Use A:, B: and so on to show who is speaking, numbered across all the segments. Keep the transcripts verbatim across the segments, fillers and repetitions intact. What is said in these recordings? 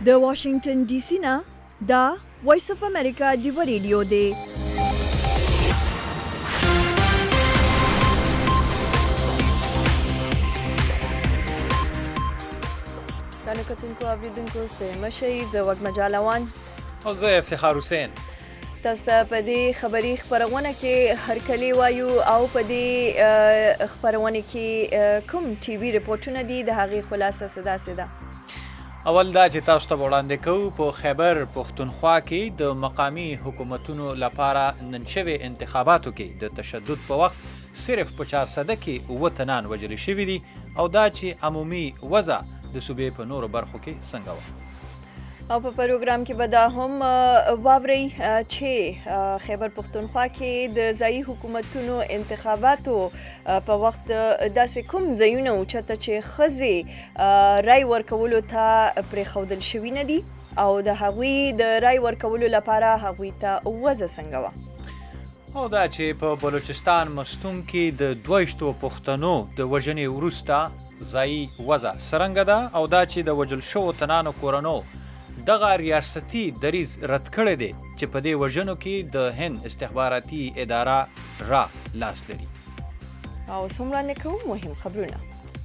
A: د واشنگټن ډي سي نه دا وایس اف امریکا ډیو ریډیو دی. تانو کتونکو اوریدونکو ستړي مشئ، زه وږمه جالوان
B: او زه افتخار حسین.
A: تاسو ته په دې خبري خپرونه کې هرکلی وایو او په دې خپرونه کې کوم ټي وي رپورټونه دي د هغې خلاصه څه داسې ده.
B: اول دا چې تاسو ته وړاندې کوو په خیبر پښتونخوا کې د مقامي حکومتونو لپاره نن شوي انتخاباتو کې د تشدد په وخت صرف په چار سده کې اووه تنان وژل شوي دي او دا چې عمومي وضع د صوبې په نورو برخو کې څنګه وه.
A: او په پروګرام کې به دا هم واورئ چې خیبر پښتونخوا کې د ځایي حکومتونو انتخاباتو په وخت داسې کوم ځایونه اوچته چې ښځې رای ورکولو ته پرېښودل شوي نه دي او د هغوی د رای ورکولو لپاره هغوی ته وضع څنګه وه.
B: او دا چې په بلوچستان مستون کې د دویشتو پښتنو د وژنې وروسته ځایي وضع څرنګه ده او دا چې د وژل شوو تنانو کورنو دغه ریاستي دریځ رد کړی دی چې په دې وژنو کې د هند استخباراتي اداره را لاس لري.
A: او څومره نه کوو مهم خبرونه.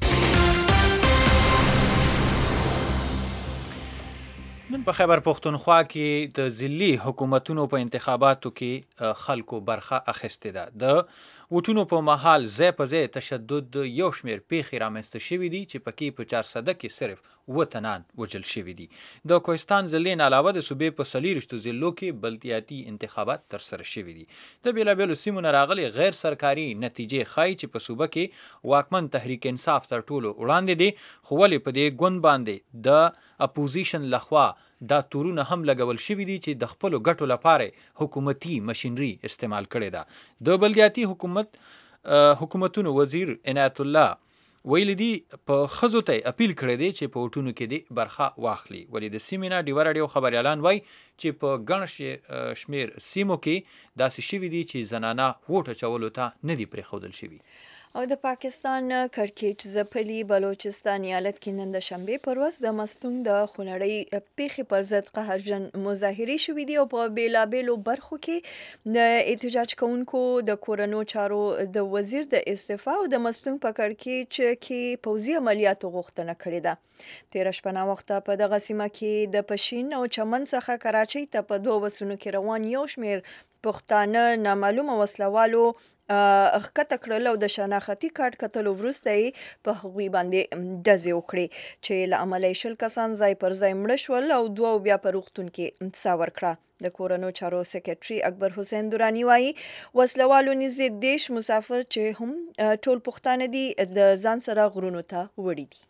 B: نن په خیبر پښتونخوا کې د ضلعي حکومتونو په انتخاباتو کې خلکو برخه اخیستې ده. د ووټونو په مهال ځای په ځای تشدد یو شمېر پیښې رامنځته شوي دي چې پکې په چار سده کې صرف اووه تنان وژل شوي دي. د کوهستان ضلعې نه علاوه د صوبې په څلېرویشتو ضلعو کې بلدیاتي انتخابات ترسره شوي دي. د بېلابېلو سیمو نه راغلي غیر سرکاري نتیجې ښایي چې په صوبه کې واکمن تحریک انصاف تر ټولو وړاندې دی، خو ولې په دې ګوند باندې د اپوزیشن لخوا دا تورونه هم لګول شوي دي چې د خپلو ګټو لپاره حکومتي مشینري استعمال کړې ده. د بلدیاتي حکومت حکومتونو وزیر عنایت الله ویلي دي په ښځو ته اپیل کړی دی چې په ووټونو کې دې برخه واخلي. ولې د سیمې نه ډیوه راډیو خبریالان وایي چې په ګڼ شمېر سیمو کې داسې شوي دي چې زنانه ووټ اچولو ته نه دي پرېښودل شوي.
A: او د پاکستان کړکېچ ځپلي بلوچستان ایالت کې نن د شنبې پر ورځ د مستونګ د خونړۍ پیښې پر ضد قهرجن مظاهرې شوي دي او په بېلابېلو برخو کې د احتجاج کوونکو د کورنو چارو د وزیر د استعفا او د مستونګ په کړکېچ کې پوځي عملیاتو غوښتنه کړې ده. تېره شپه ناوخته په دغه سیمه کې د پشین او چمن څخه کراچۍ ته په دوه بسونو کې روان یو شمېر پښتانه نامعلومه وسلوالو ښکته کړل او د شناختي کارت کتلو وروسته یې په هغوی باندې ډزې وکړې چې له امله یې شل کسان ځای پر ځای مړه شول او دوه بیا په روغتون کې ساه ورکړه. د کورنو چارو سکرټري اکبر حسین دراني وایي وسلوالو نږدې دېرش مسافر چې هم ټول پښتانه دي د ځان سره غرونو ته وړي دي.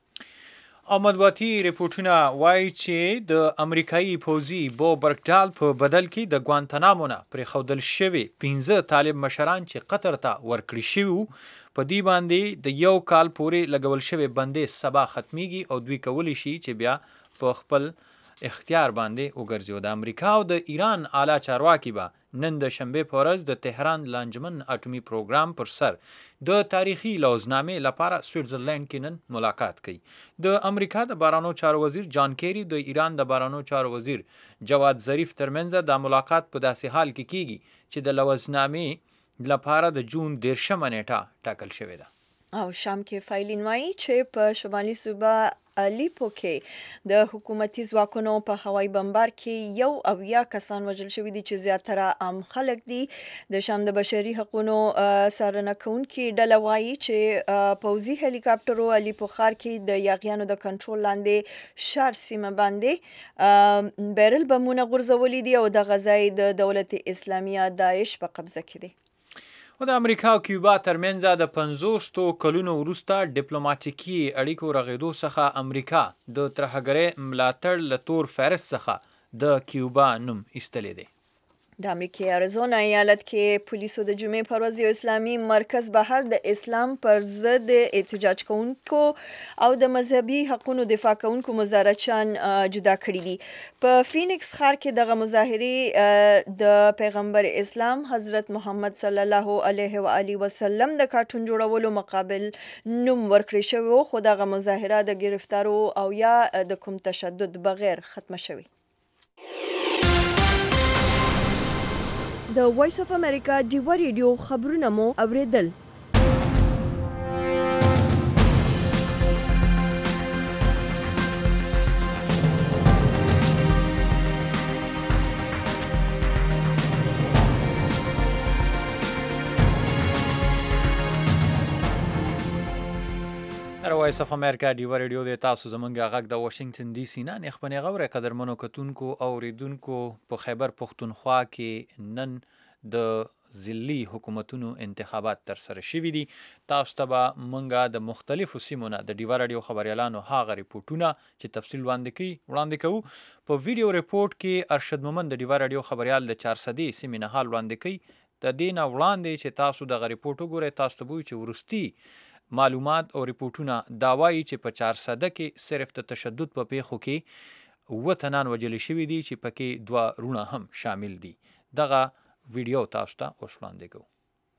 B: او مطبوعاتي رپورټونه وایي چې د امریکایي پوځي بو برګډال په بدل کې د ګوانتانامو نه پرېښودل شوي پنځه طالب مشران چې قطر ته ورکړي شوي وو په دې باندې د یو کال پورې لګول شوی بندیز سبا ختمیږي او دوی کولی شي چې بیا په خپل اختیار باندې وګرځي. د امریکا او د ایران اعلی چارواکي به نن د شنبې په ورځ د تهران لانجمن اټومي پروګرام پر سر د تاریخي لوزنامې لپاره سویټزرلینډ کې نن ملاقات کوي. د امریکا د بهرنیو چارو وزیر جان کیری د ایران د بهرنیو چارو وزیر جواد ظریف ترمنځ د ملاقات په داسې حال کې کیږي چې د لوزنامې لپاره د جون دېرشمه نیټه ټاکل شوې ده.
A: او شام کې فایلین وایي چې په شمالي صوبه الیپو کې د حکومتي ځواکونو په هوایي بمبار کې یو اویا کسان وژل شوي دي چې زیاتره عام خلک دي. د شام د بشري حقونو څارنه کوونکې ډله وایي چې پوځي هلیکاپټرو الیپو ښار کې د یاغیانو د کنټرول لاندې شار سیمه باندې بیرل بمونه غورځولي دي او دغه ځای د دولت اسلامیه داعش په قبضه کې دی.
B: و د امریکا او کیوبا ترمنځ د پنځوستو کلونو وروسته ډیپلوماټیکي اړیکو رغېدو څخه امریکا د ترهګرۍ ملاتړ له تور فهرست څخه د کیوبا نوم ایستلی دی.
A: د امریکای اریزونا ایالت کې پولیسو د جمعې پر ورځ یو اسلامي مرکز بهر د اسلام پر ضد احتجاج کوونکو او د مذهبي حقوقو دفاع کوونکو مظاهرچیان جدا کړي دي. په فینکس ښار کې دغه مظاهرې د پیغمبر اسلام حضرت محمد صلی الله علیه و آله وسلم د کارټون جوړولو مقابل نوم ورکړی شوی و، خو دغه مظاهره د گرفتارو او یا د کوم تشدد بغیر ختمه شوی. د وایس اف امریکا ډیوه ریډیو خبرونه مو اوریدل.
B: وایس اف امریکا ډیوه ریډیو د تاسو زمونږ غږ د واشنگټن ډي سي نه نخبنې غوړې قدرمنو کتونکو او ریدونکو په خیبر پختونخوا کې نن د ضلعي حکومتونو انتخابات تر سره شوي دي. تاسو ته به مونږه د مختلفو سیمو نه د ډیوه راډیو خبریالانو هغه ریپورټونه چې تفصیل وړاندې کوي وړاندې کوو. په ویډیو ریپورټ کې ارشد مومند د ډیوه راډیو خبریال د چارسدې سیمې نه حال وړاندې کوي. د دې نه وړاندې چې تاسو دغه ریپورټ وګورئ، تاسو ته به وایي چې وروستي معلومات او ریپورټونه دا وایي چې په چارسده کې صرف د تشدد په پیښو کې اووه تنان وژل شوي دي چې پکې دوه وروڼه هم شامل دي. دغه ویډیو تاسو ته اوس وړاندې کوو.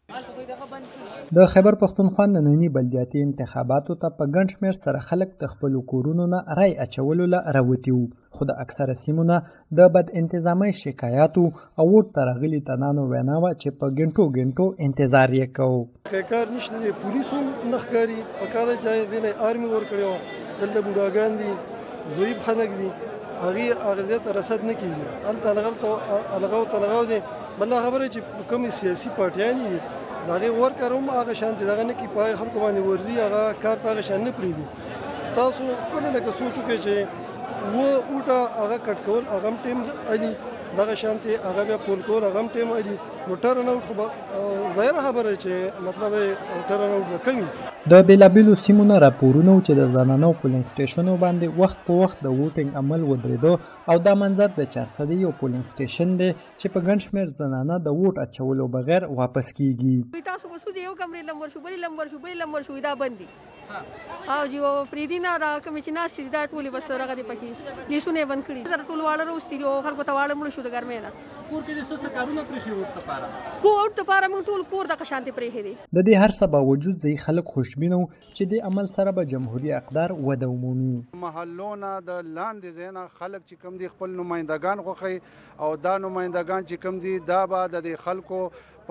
C: د خیبر پختونخوا ننني بلدیاتي انتخاباتو ته په ګڼ شمېر سره خلک د خپلو کورونو نه رای اچولو له راوتي وو، خو د اکثره سیمو نه د بد انتظامۍ شکایاتو او ووټ ته راغلي تنانو وینا وه چې په ګنټو ګنټو انتظار یې کوو.
D: کار نشته دی، پولیس هم نه ښکاري، په کار ځای دی نه آرمي ورکړې وه، دلته بوډاګان دي، ضعیف خلک دي، هغې اغېزې ته رسد نه کېږي. هلته هلغلته الغاو تلغاو دی. بله خبره چې کومې سیاسي پارټیانې دي د هغې ورکر هم هغه شانتې دغه نه کړي، په هغې خلکو باندې ورځي، هغه کار ته هغه شان نه پرېږدي. تاسو خپله لکه سوچ وکړئ چې اووه اوټه هغه کټ کول هغه هم ټایم علي، دغه شانتې هغه بیا پول کول هغه هم ټایم علي. نو ټرن اوټ خو به ظاهره خبره چې مطلب یې ټرن اوټ به کم وي.
C: د بېلابېلو سیمو نه راپورونه و چې د زنانو پولینګ سټیشنو باندې وخت په وخت د ووټینګ عمل ودرېده او دا منظر د چارسدې یو پولینګ سټیشن دی چې په ګڼ شمېر زنانه د ووټ اچولو بغیر واپس کیږي.
E: تاسو وسو یو کمرې لمبر شو بلې لمبر شو بلې لمبر شو دا بندي او جو پریدي نه دا کوم چې ناشې دا ټولې بس رغه دي پکې لیسونه بند کړي. زره ټول واړه روستي او خلکو ته واړه مړ شو د ګرمۍ نه.
F: کور کې د څه کارونه پرې ووټ لپاره
E: کوټ لپاره موږ ټول کور د قشانتې پرې دي.
C: د دې هر څه باوجود ځای خلک خوشبینه وو چې د عمل سره به جمهوریت اقدار وده ومومي.
G: محلونه د لاندې ځای نه خلک چې کوم دي خپل نمایندګان خوښوي او دا نمایندګان چې کوم دي دا به د خلکو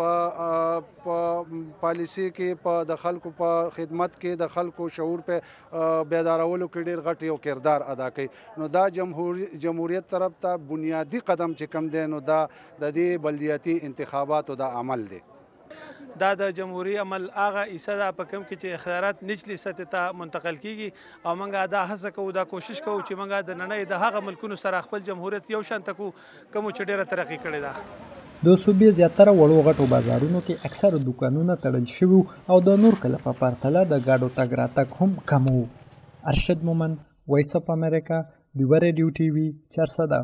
G: په پالیسي کې په د خلکو په خدمت کې د خلکو شعور په بیدارولو کې ډېر غټ یو کردار ادا کوي. نو دا جمهوریت طرف ته بنیادی قدم چې کوم دی نو دا د دې بلدیاتي انتخاباتو دا عمل دی.
F: دا د جمهوریت عمل هغه حصه ده په کوم کې چې اختیارات نچلي سطح ته منتقل کیږي او موږ دا هڅه کوو، دا کوشش کوو چې موږ د نړۍ د هغه ملکونو سره خپل جمهوریت یو شان تکو کوم چې ډېره ترقي کړې ده.
C: د صوبې زیاتره وړو غټو بازارونو کې اکثره دوکانونه تړل شوي او د نور کله په پرتله د ګاډو تګ راتګ هم کم و. ارشد مومند، وایس اف امریکا، ډیوه ریډیو ټي وي، چارسده.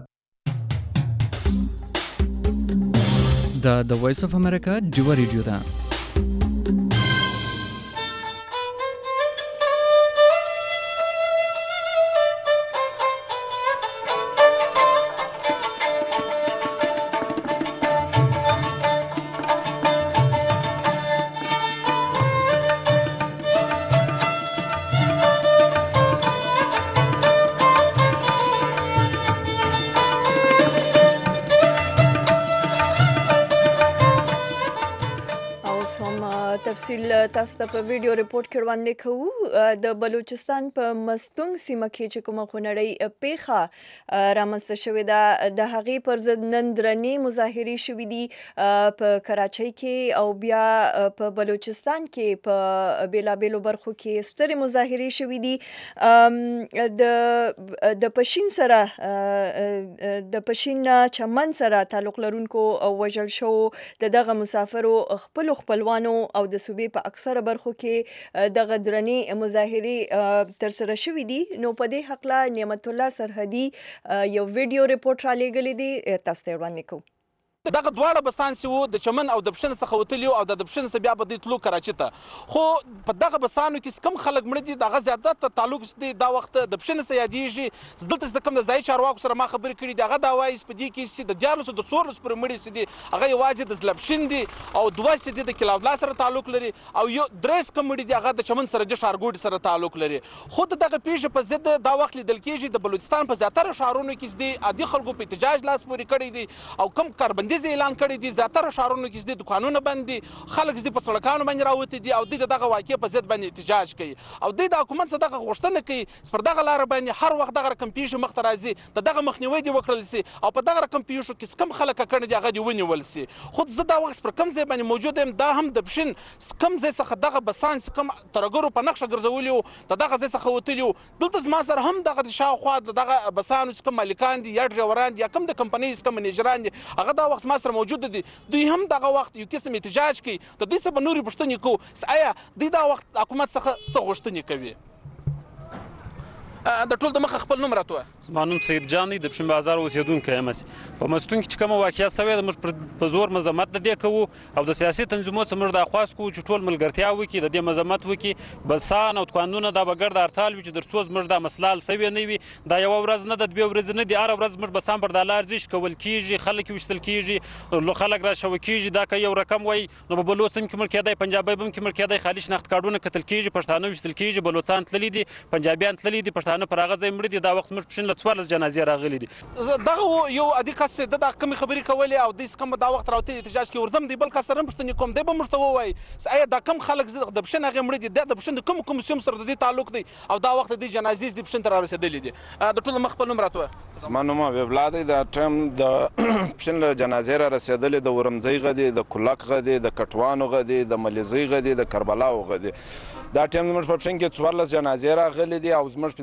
H: دا د وایس اف امریکا ډیوه ریډیو ده.
A: تفصیل تاسو ته په ویډیو ریپورت کې وړاندې کوو. د بلوچستان په مستونګ سیمه کې چې کومه خونړۍ پیښه رامنځته شوې ده د هغې پر ضد نن درنې مظاهرې شوې دي په کراچۍ کې او بیا په بلوچستان کې په بېلابېلو برخو کې سترې مظاهرې شوې دي. د د پشین سره د پشین چمن سره تعلق لرونکو وژل شوو د دغه مسافرو خپلو خپلوانو او د صوبې په اکثره برخو کې دغه درنې مظاهرې ترسره شوې دي. نو په دې هکله نعمت الله سرحدي یو ویډیو ریپورټ را لېږلی دی، تاسو ته یې وړاندې کوو.
I: دغه دواړه بسان چې وو د چمن او د پښین څخه وتلي او د پښین څخه بیا به دوی تلو کراچي ته خو په دغه بسانو کې کم خلک مړه دي دغه زیاتره تعلق دی دا وخت د پښین څخه یادېږي دلته د کم د ځای چارواکو سره ما خبرې کړې دي هغه دا وایي په دې کې چې د دیارلسو د څوارلسو پورې مړي چې دي هغه یوازې د زلپشین دي او دوه چې دي د کلاولا سره تعلق لري او یو درېس کم مړي دي هغه د چمن سره د ښارګوټي سره تعلق لري خو دغه پیښې په ضد دا وخت لیدل کېږي د بلوچستان په زیاتره ښارونو کې دي عادي خلکو په احتجاج لاس پورې کړی دي او کم کاربندیز اعلان کړی دي زیاتره ښارونو کې دي دکانونه بند دي خلک دي په سړکانو باندې راوتي دي او دوی دغه واقعې په ضد باندې احتجاج کوي او دوی د حکومت څخه دغه غوښتنه کوي پر دغه لار باندې هر وخت دغه رقم پیښې مخ ته راځي د دغه مخنیوي دی وکړل سي او په دغه رقم پیښو کې کم خلک کړي دي هغه دی ونیول سي خو زه دا وخت پر کم ځای باندې موجود یم دا هم د پښین کم ځای څخه دغه بسان کم ترګرو په نقشه ګرځولي د دغه ځای څخه وتلي دلته زما سره هم دغه شاوخوا دغه بسانو کم مالکان دي یا ډرایوران دي یا کم د کمپنۍ کم منیجران دي هغه دا وخت ما سره موجود دي دوی هم دغه وخت یو قسم احتجاج کوي د دوی څخه نورې پوښتنې کوو آیا دوی دا وخت حکومت څخه څه غوښتنې کوي د ټول د مخه خپل نوم راته وایه
J: زما نوم سید جان دی د پښین بازار اوسېدونکی یم په مستون کې چې کومه واقعه سوې ده موږ په زور مذمت د دې کوو او د سیاسي تنظیمونو څخه موږ دا خواست کوو چې ټول ملګرتیا وکړي د دې مذمت وکړي بسان او دوکانونه دا به ګرد هړتال وي چې تر څو زموږ دا مسله حل سوې نه وي دا یوه ورځ نه ده دوې ورځې نه دي هره ورځ زموږ بسان پر دا لار ځي شکول کېږي خلک ویشتل کېږي خلک راشوه کېږي دا که یو رقم وایي نو په بلوڅ هم کې مړ کېدی پنجابی هم کې مړ کېدی خالي شناخت کارډونه کتل کېږي پښتانه ویشتل کېږي بلوڅان تللي دي پنجابیان تللي دي پښتانه پر هغه ځای مړه دي دا وخت زموږ پښین له څوارلس جنازې راغلي دي
I: دغه یو عادي کس د دغه کمې خبرې کولې او دوی کوم دا وخت راوتلي احتجاج کوي ورځم دی بل کس سره هم پوښتنې کوم دی به موږ ته ووایي آیا دا کم خلک د پښین هغې مړه دي د پښین د کوم کوم سیمو سره د دې تعلق دی او دا وخت د دې جنازې د پښین ته رارسېدلي دي د ټولو مخ خپل نوم راته وایه
K: زما نوم حبیب الله دی دا ټایم د پښین له جنازې را رسېدلې د ورمځۍ غ دی د کولک غ دی د کټوانو غ دی د ملیزۍ غ دی د کربلاو غ دی دا ټایم زموږ په پښین کې څوارلس جنازې راغلي دي او زموږ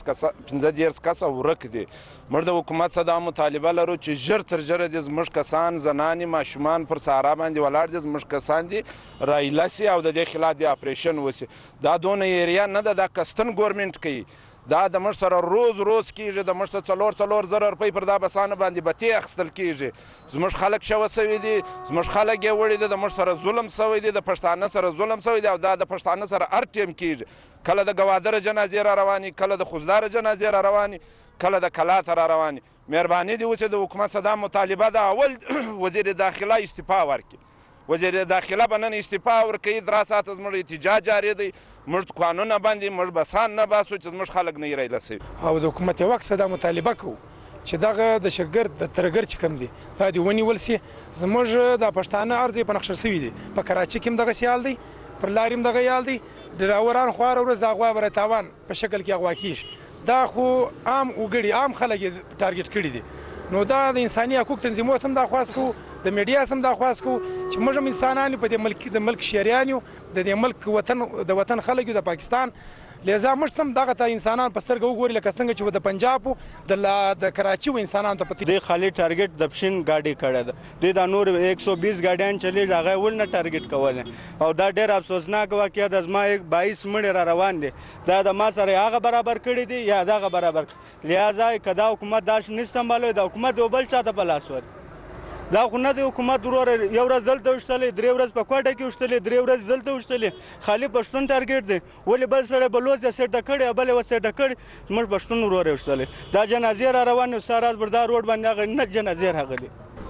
K: پنځه دېرش کسه ورک دي موږ د حکومت څخه دا مطالبه لرو چې ژر تر ژره دې زموږ کسان زنانې ماشومان پر صحرا باندې ولاړ دي زموږ کسان دي رایله سي او د دې خلاف دې اپریشن وسي دا دونه ایریا نه ده دا کستن ګورمنټ کوي دا د موږ سره روز روز کېږي د موږ ته څلور څلور زره روپۍ پر دا بسانو باندې بتې اخیستل کېږي زموږ خلک شوه سوي دي زموږ خلک یې وړي دي د موږ سره ظلم سوی دی د پښتانه سره ظلم سوی دی او دا د پښتانه سره هر ټیم کېږي کله د ګوادره جنازې را روانې کله د خوزداره جنازې را روانې کله د کلاته را روانې مهرباني دې وسي د حکومت څخه دا مطالبه ده اول وزیر داخله استعفا ورکړي وزیر داخله به نن استعفا ورکوي درې ساعته زموږ احتجاج جاري دی موږ قانونه باندې موږ بسان نه باسو چې زموږ خلک نه یې رایله سوي
L: او د حکومت یو وخت دا مطالبه کوو چې دغه د شګر د ترګر چې کوم دي دا دې ونیول سي زموږ د پښتانه ارض په نقشه سوي دي په کراچي کې هم دغه سیال دی پر لارې هم دغه یال دی ډراوران خو هره ورځ د اغوا بره تاوان په شکل کې اغوا کېږي دا خو عام وګړي عام خلک یې ټارګېټ کړي دي نو دا د انساني حقوق تنظیمونو هم دا خواست کوو د میډیا هم دا خواست کوو چې موږ هم انسانان په دې ملک د ملک شهریان یو د دې ملک وطن د وطن خلک یو د پاکستان لذا موږ هم دغه ته انسانان په سترګه وګوري لکه څنګه چې د پنجاب د د کراچي و انسانانو ته پتی
M: دې خالي ټارګټ د پښین گاډي کړه ده د دا نور ایک سو بیس گاډیان چلی هغه ولنه ټارګټ کوله او دا ډېر افسوسناک واقعه د زما بایس مړي را روان دي دا د ما سره هغه برابر کړی دي یا دغه برابر لہذا کدا حکومت داش نه سمبالوي د حکومت یو بل چاته په لاس ور دا خو نه د حکومت ورور یو ورځ دلته وشتلې درې ورځ په کوټه کې وشتلې درې ورځ دلته وشتلې خالي پښتون ټارګټ دی ولې بل سره بلوځ سیټه کړي بل و سیټه کړي موږ پښتون ورور وشتلې دا جنازې را روان ساراز بردار روډ باندې هغه نه جنازې راغلي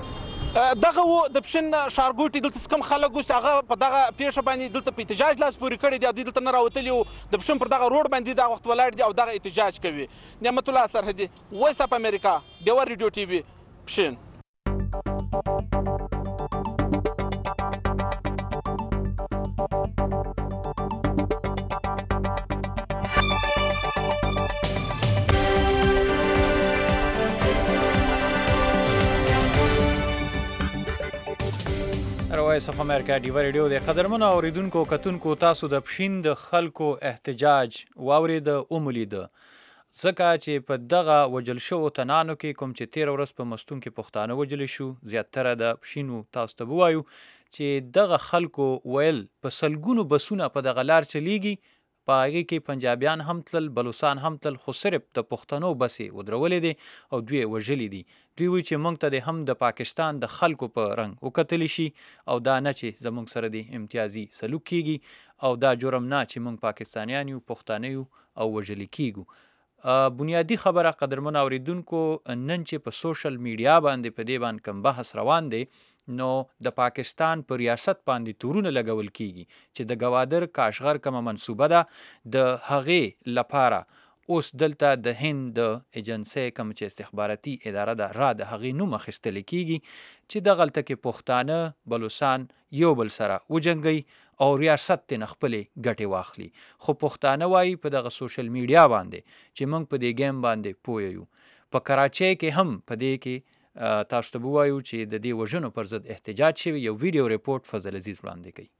I: دغه و د پښین ښارګوټي دلته کم خلک اوس هغه په دغه پیښه باندې دلته په احتجاج لاس پورې کړی دي او دوی دلته نه راوتلي وو د پښین پر دغه روډ باندې دغه وخت ولاړ دي او دغه احتجاج کوي نعمت الله سرحدي وایس اف امریکا ډیور ریډیو ټي وي پښین
B: وایس اف امریکا ډیور ریډیو د قدرمنو اوریدونکو کتونکو تاسو د پښین د خلکو احتجاج واورید اوملید ځکه چې په دغه وجل شو تنانو کې کوم چې تیر ورځ په مستون کې پښتانه وجل شو زیاتره د پښینو تاسو ته وایو چې دغه خلکو ویل په سلګونو بسونه په دغه لار چلیږي په هغې کې پنجابیان هم تلل، بلوچستان هم تلل، خو صرف د پښتنو بسې ودرولې دي او دوی یې وژلي دي. دوی وایي چې موږ ته د هم د پاکستان د خلکو په رنګ وکتلی شي او دا نه چې زموږ سره د امتیازي سلوک کیږي او دا جرم نه چې موږ پاکستانیان یو، پښتانه یو او وژلي کیږو. بنیادی خبره قدرمن اوریدونکو، نن چې په سوشل میډیا باندې په دې باندې کوم بحث روان دی، نو د پاکستان په ریاست باندې تورونه لګول کیږي چې د ګوادر کاشغر کومه منصوبه ده د هغې لپاره اوس دلته د هند د ایجنسۍ کوم چې استخباراتي اداره ده را د هغې نوم اخیستلی کیږي چې دغلته کې پښتانه، بلوچستان یو بل سره وجنګوي او ریاست ترې نه خپلې ګټې واخلي. خو پښتانه وایي په دغه سوشل میډیا باندې چې موږ په دې ګیم باندې پوه یو. په کراچۍ کې هم په دې کې تاسو ته به ووایو چې د دې وژنو پر ضد احتجاج شوي. یو ویډیو ریپورټ فضل عزیز وړاندې کوي.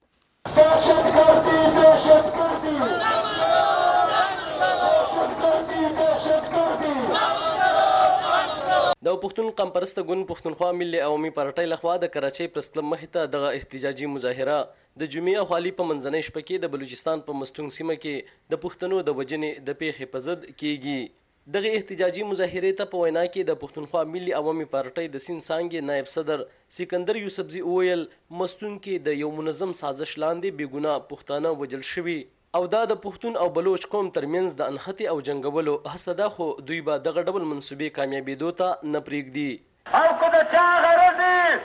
N: د پښتون قوم پرسته ګوند پښتونخوا ملي عوامي پارټۍ لخوا د کراچۍ پریس کلب مخې ته دغه احتجاجي مظاهره د جمعې خالي په منځنۍ شپه کې د بلوچستان په مستونګ سیمه کې د پښتنو د وژنې د پیښې په ضد کیږي. دغه احتجاجي مظاهرې ته په وینا کې د پښتونخوا ملي عوامي پارټۍ د سیند څانګې نایب صدر سکندر یوسفزي وویل مستون کې د یو منظم سازش لاندې بې ګناه پښتانه وژل شوي او دا د پښتون او بلوچ قوم ترمنځ د انحطې او جنګولو هڅه ده، خو دوی به دغه ډول منصوبې کامیابېدو ته نه پرېږدي.
O: او که د چا غرض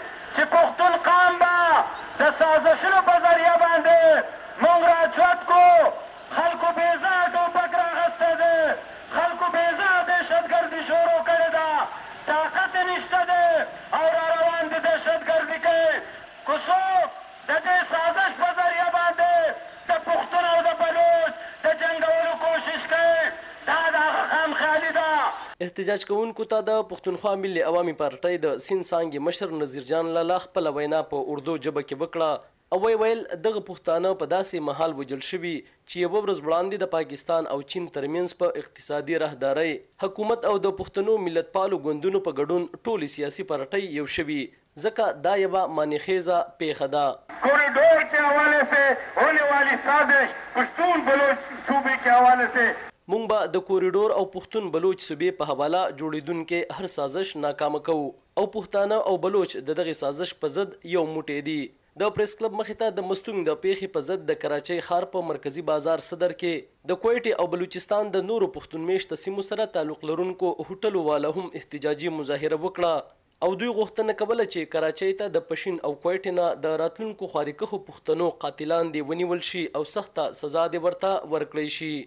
O: چې پښتون قوم به د سازشونو په ذریعه باندې موږ راچوت کو، خلکو بې ځایه ټوپک راغستی دی، خلکو بې ځایه دهشتګردي شروع کړې ده، طاقت یې نشته دی او را روان دي دهشتګردي کوي. که څوک د دې سازش په ذریعه باندې د پښتون او د بلوچ د جنګولو کوشش کوي، دا د هغه خامخیالي ده.
N: احتجاج کوونکو ته د پښتونخوا ملي عوامي پارټۍ د سیند څانګې مشر نذیر جان لالا خپله وینا په اردو ژبه کې وکړه او وی ویل دغه پښتانه په داسې مهال وژل شوي چې یوه ورځ وړاندې د پاکستان او چین ترمنځ په اقتصادي راهدارۍ حکومت او د پښتنو ملتپالو ګوندونو په ګډون ټولې سیاسي پارټۍ یو شوي، ځکه دا یوه مانیخیزه پیښه ده.
O: کوریډور کے حوالے سے ہونے والی سازش پښتون بلوچ صوبے کے حوالے سے
N: مونږ به د کوریډور او پښتون بلوچ صوبې په حواله جوړېدونکې هر سازش ناکامه کوو او پښتانه او بلوچ د دغې سازش په ضد یو موټی دي. د پریس کلب مخې ته د مستونګ د پیښې په ضد د کراچۍ ښار په مرکزي بازار صدر کې د کویټې او بلوچستان د نورو پښتون میشته سیمو سره تعلق لرونکو هوټلو والا هم احتجاجي مظاهره وکړه او دوی غوښتنه کوله چې کراچۍ ته د پښین او کویټې نه د راتلونکو خوارکخو پښتنو قاتلان دې ونیول شي او سخته سزا دې ورته ورکړی شي.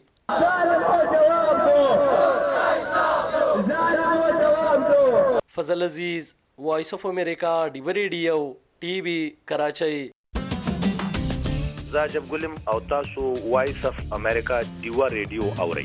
N: فضل عزیز، وایس اف امریکا، ډیو ریډیو، ټي وي، کراچۍ.
P: زه عجب ګلم او تاسو وایس اف امریکا ډیو ریډیو اورئ.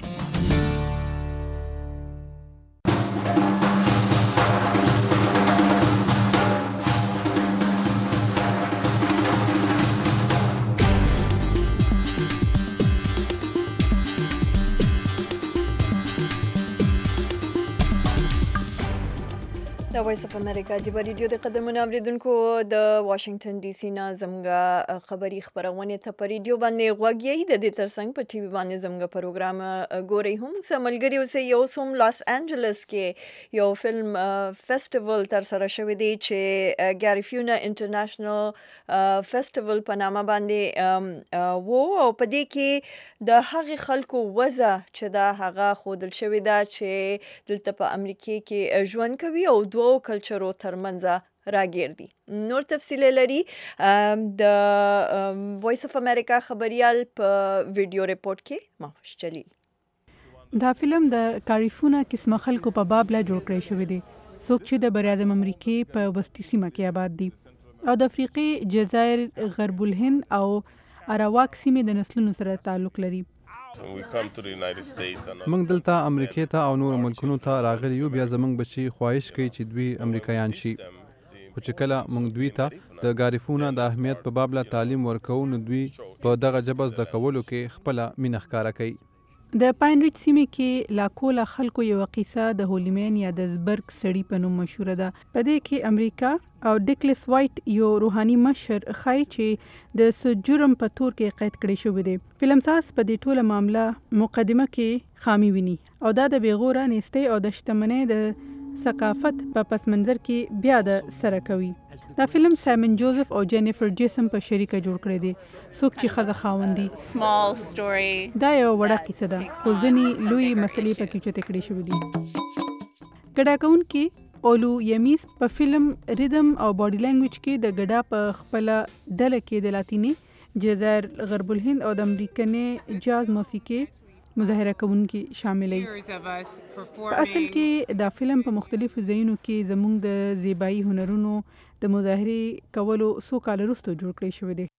A: د وایس اف امریکا ډیو ریډیو د قدرمنو اوریدونکو د واشنگټن ډي سي نه زموږ خبري خبرونه ته په ریډیو باندې غوږی د دې ترڅنګ په ټي وي باندې زموږ پروګرام ګوري هم سملګری اوسه یو سوم لاس انجلس کې یو فلم فیسټیوال تر سره شوی دی چې ګاریفیونا انټرنیشنل فیسټیوال په نامه باندې وو او په دې کې د هغې خلکو وضع چې دا هغه ښودل شوې ده چې دلته په امریکې کې ژوند کوي او دوو کلچرو ترمنځ راګیر دي. نور تفصیل لري د وایس اف امریکا خبریال په ویډیو ریپورت کې ماهوش جلیل.
Q: دا فلم د کاریفونا قسمه خلکو په باب لا جوړ کړی شوی دی، څوک چې د بریادم امریکې په وسطي سیمه کې آباد دي او د افریقې، جزایر، غرب الهند او اراواک سیمې د نسلونو سره تعلق لري.
R: موږ دلته امریکې ته او نور ملکونو ته راغلي یو، بیا زموږ بچي خواهش کوي چې دوی امریکایان شي، خو چې کله موږ دوی ته د ګاریفونا د اهمیت په باب لا تعلیم ورکوو نو دوی په دغه ژبه زده کولو کې خپله مینه ښکاره کوي.
Q: د پاین ریچ سیمې کې لاکوله خلکو یو قصه د هولیمین یا د زبرګ سړي په نوم مشهوره ده. په دې کې امریکا او ډیکلس وایټ یو روحاني مشر ښایي چې د څه جرم په تور کې قید کړی شوی دی. فلمساز په دې ټوله معامله مقدمه کې خامي ویني او دا د بېغوره نیستۍ او د شتمنۍ د ثقافت په پس منظر کې بیا د سره کوي. دا فلم سایمن جوزف او جینیفر جیسن په شریکه جوړ کړی دی. څوک چې ښځه خاوند دي. دا یو وړه کیسه ده خو ځینې لوی مسلې پکې اوچتې کړې شوې دي. ګډا کوونکي اولو یمیس په فلم ریدم او باډي لینګویج کې د ګډا په خپله ډله کې د لاتیني جزایر غرب الهند او د امریکني جاز موسیقي مظاهره کوونکي شاملي. په اصل کې دا فلم په مختلفو ځایونو کې زموږ د زیبایي هنرونو د مظاهرې کولو څو کاله وروسته جوړ کړی شوی دی.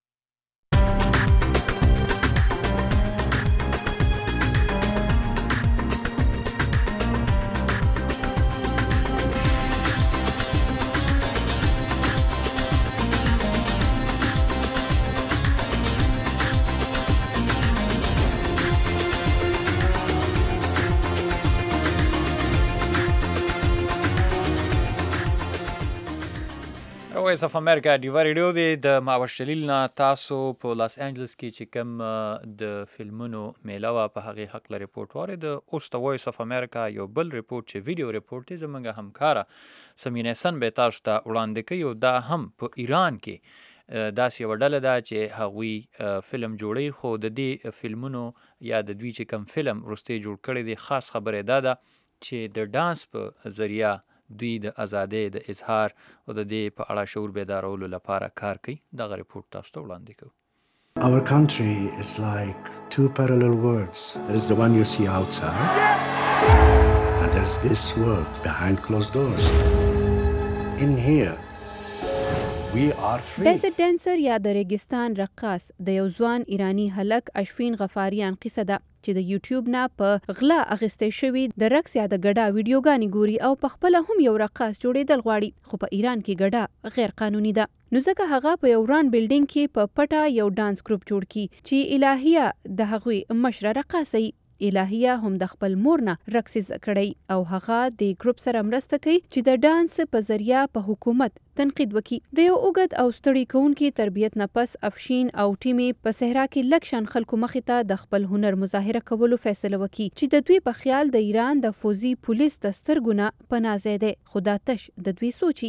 B: وایس اف امریکا ډیوا ریډیو دی د ماوش جلیل نه تاسو په لاس انجلس کې چې کوم د فلمونو میله وه په هغې هکله رپورټ وارد. اوس د وایس اف امریکا یو بل رپورټ چې ویډیو رپورټ دی زموږ همکاره سمینه سن به تاسو ته وړاندې کوي او دا هم په ایران کې داسې یوه ډله ده چې هغوی فلم جوړوي خو د دې فلمونو یا د دوی چې کوم فلم وروسته جوړ کړی دی خاص خبره دا ده چې د ډانس په ذریعه دوی د ازادۍ د اظهار او د دې په اړه شعور بیدارولو لپاره کار کوي. دغه رپورټ تاسو ته وړاندې کوو.
S: Our country is like two parallel worlds. There is the one you see outside and there's this world behind closed doors. In here we are free.
T: ډیزرټ ډانسر یا د ریګستان رقاص د یو ځوان ایرانی هلک اشفین غفاریان قصه ده چې د یوټیوب نه په غلا اخیستې شوي د رقص یا د ګډا ویډیوګانې ګوري او په خپله هم یو رقاص جوړېدل غواړي خو په ایران کې ګډا غیر قانوني ده. نو ځکه هغه په یو وران بلډینګ کې په پټه یو ډانس ګروپ جوړ کړي چې الهیه د هغوی مشره رقاصه یي. الهیه هم د خپل مور نه رقص زده کړی او هغه د ګروپ سره مرسته کوي چې د ډانس په ذریعه په حکومت تنقید وکړي. د یو اوږد او ستړي کوونکي تربیت نه پس افشین او ټیمې په صحرا کې لږ شان خلکو مخې ته د خپل هنر مظاهره کولو فیصله وکړي چې د دوی په خیال د ایران د فوزي پولیس د سترګو نه پناه ځای دی خو دا تش د دوی سوچي.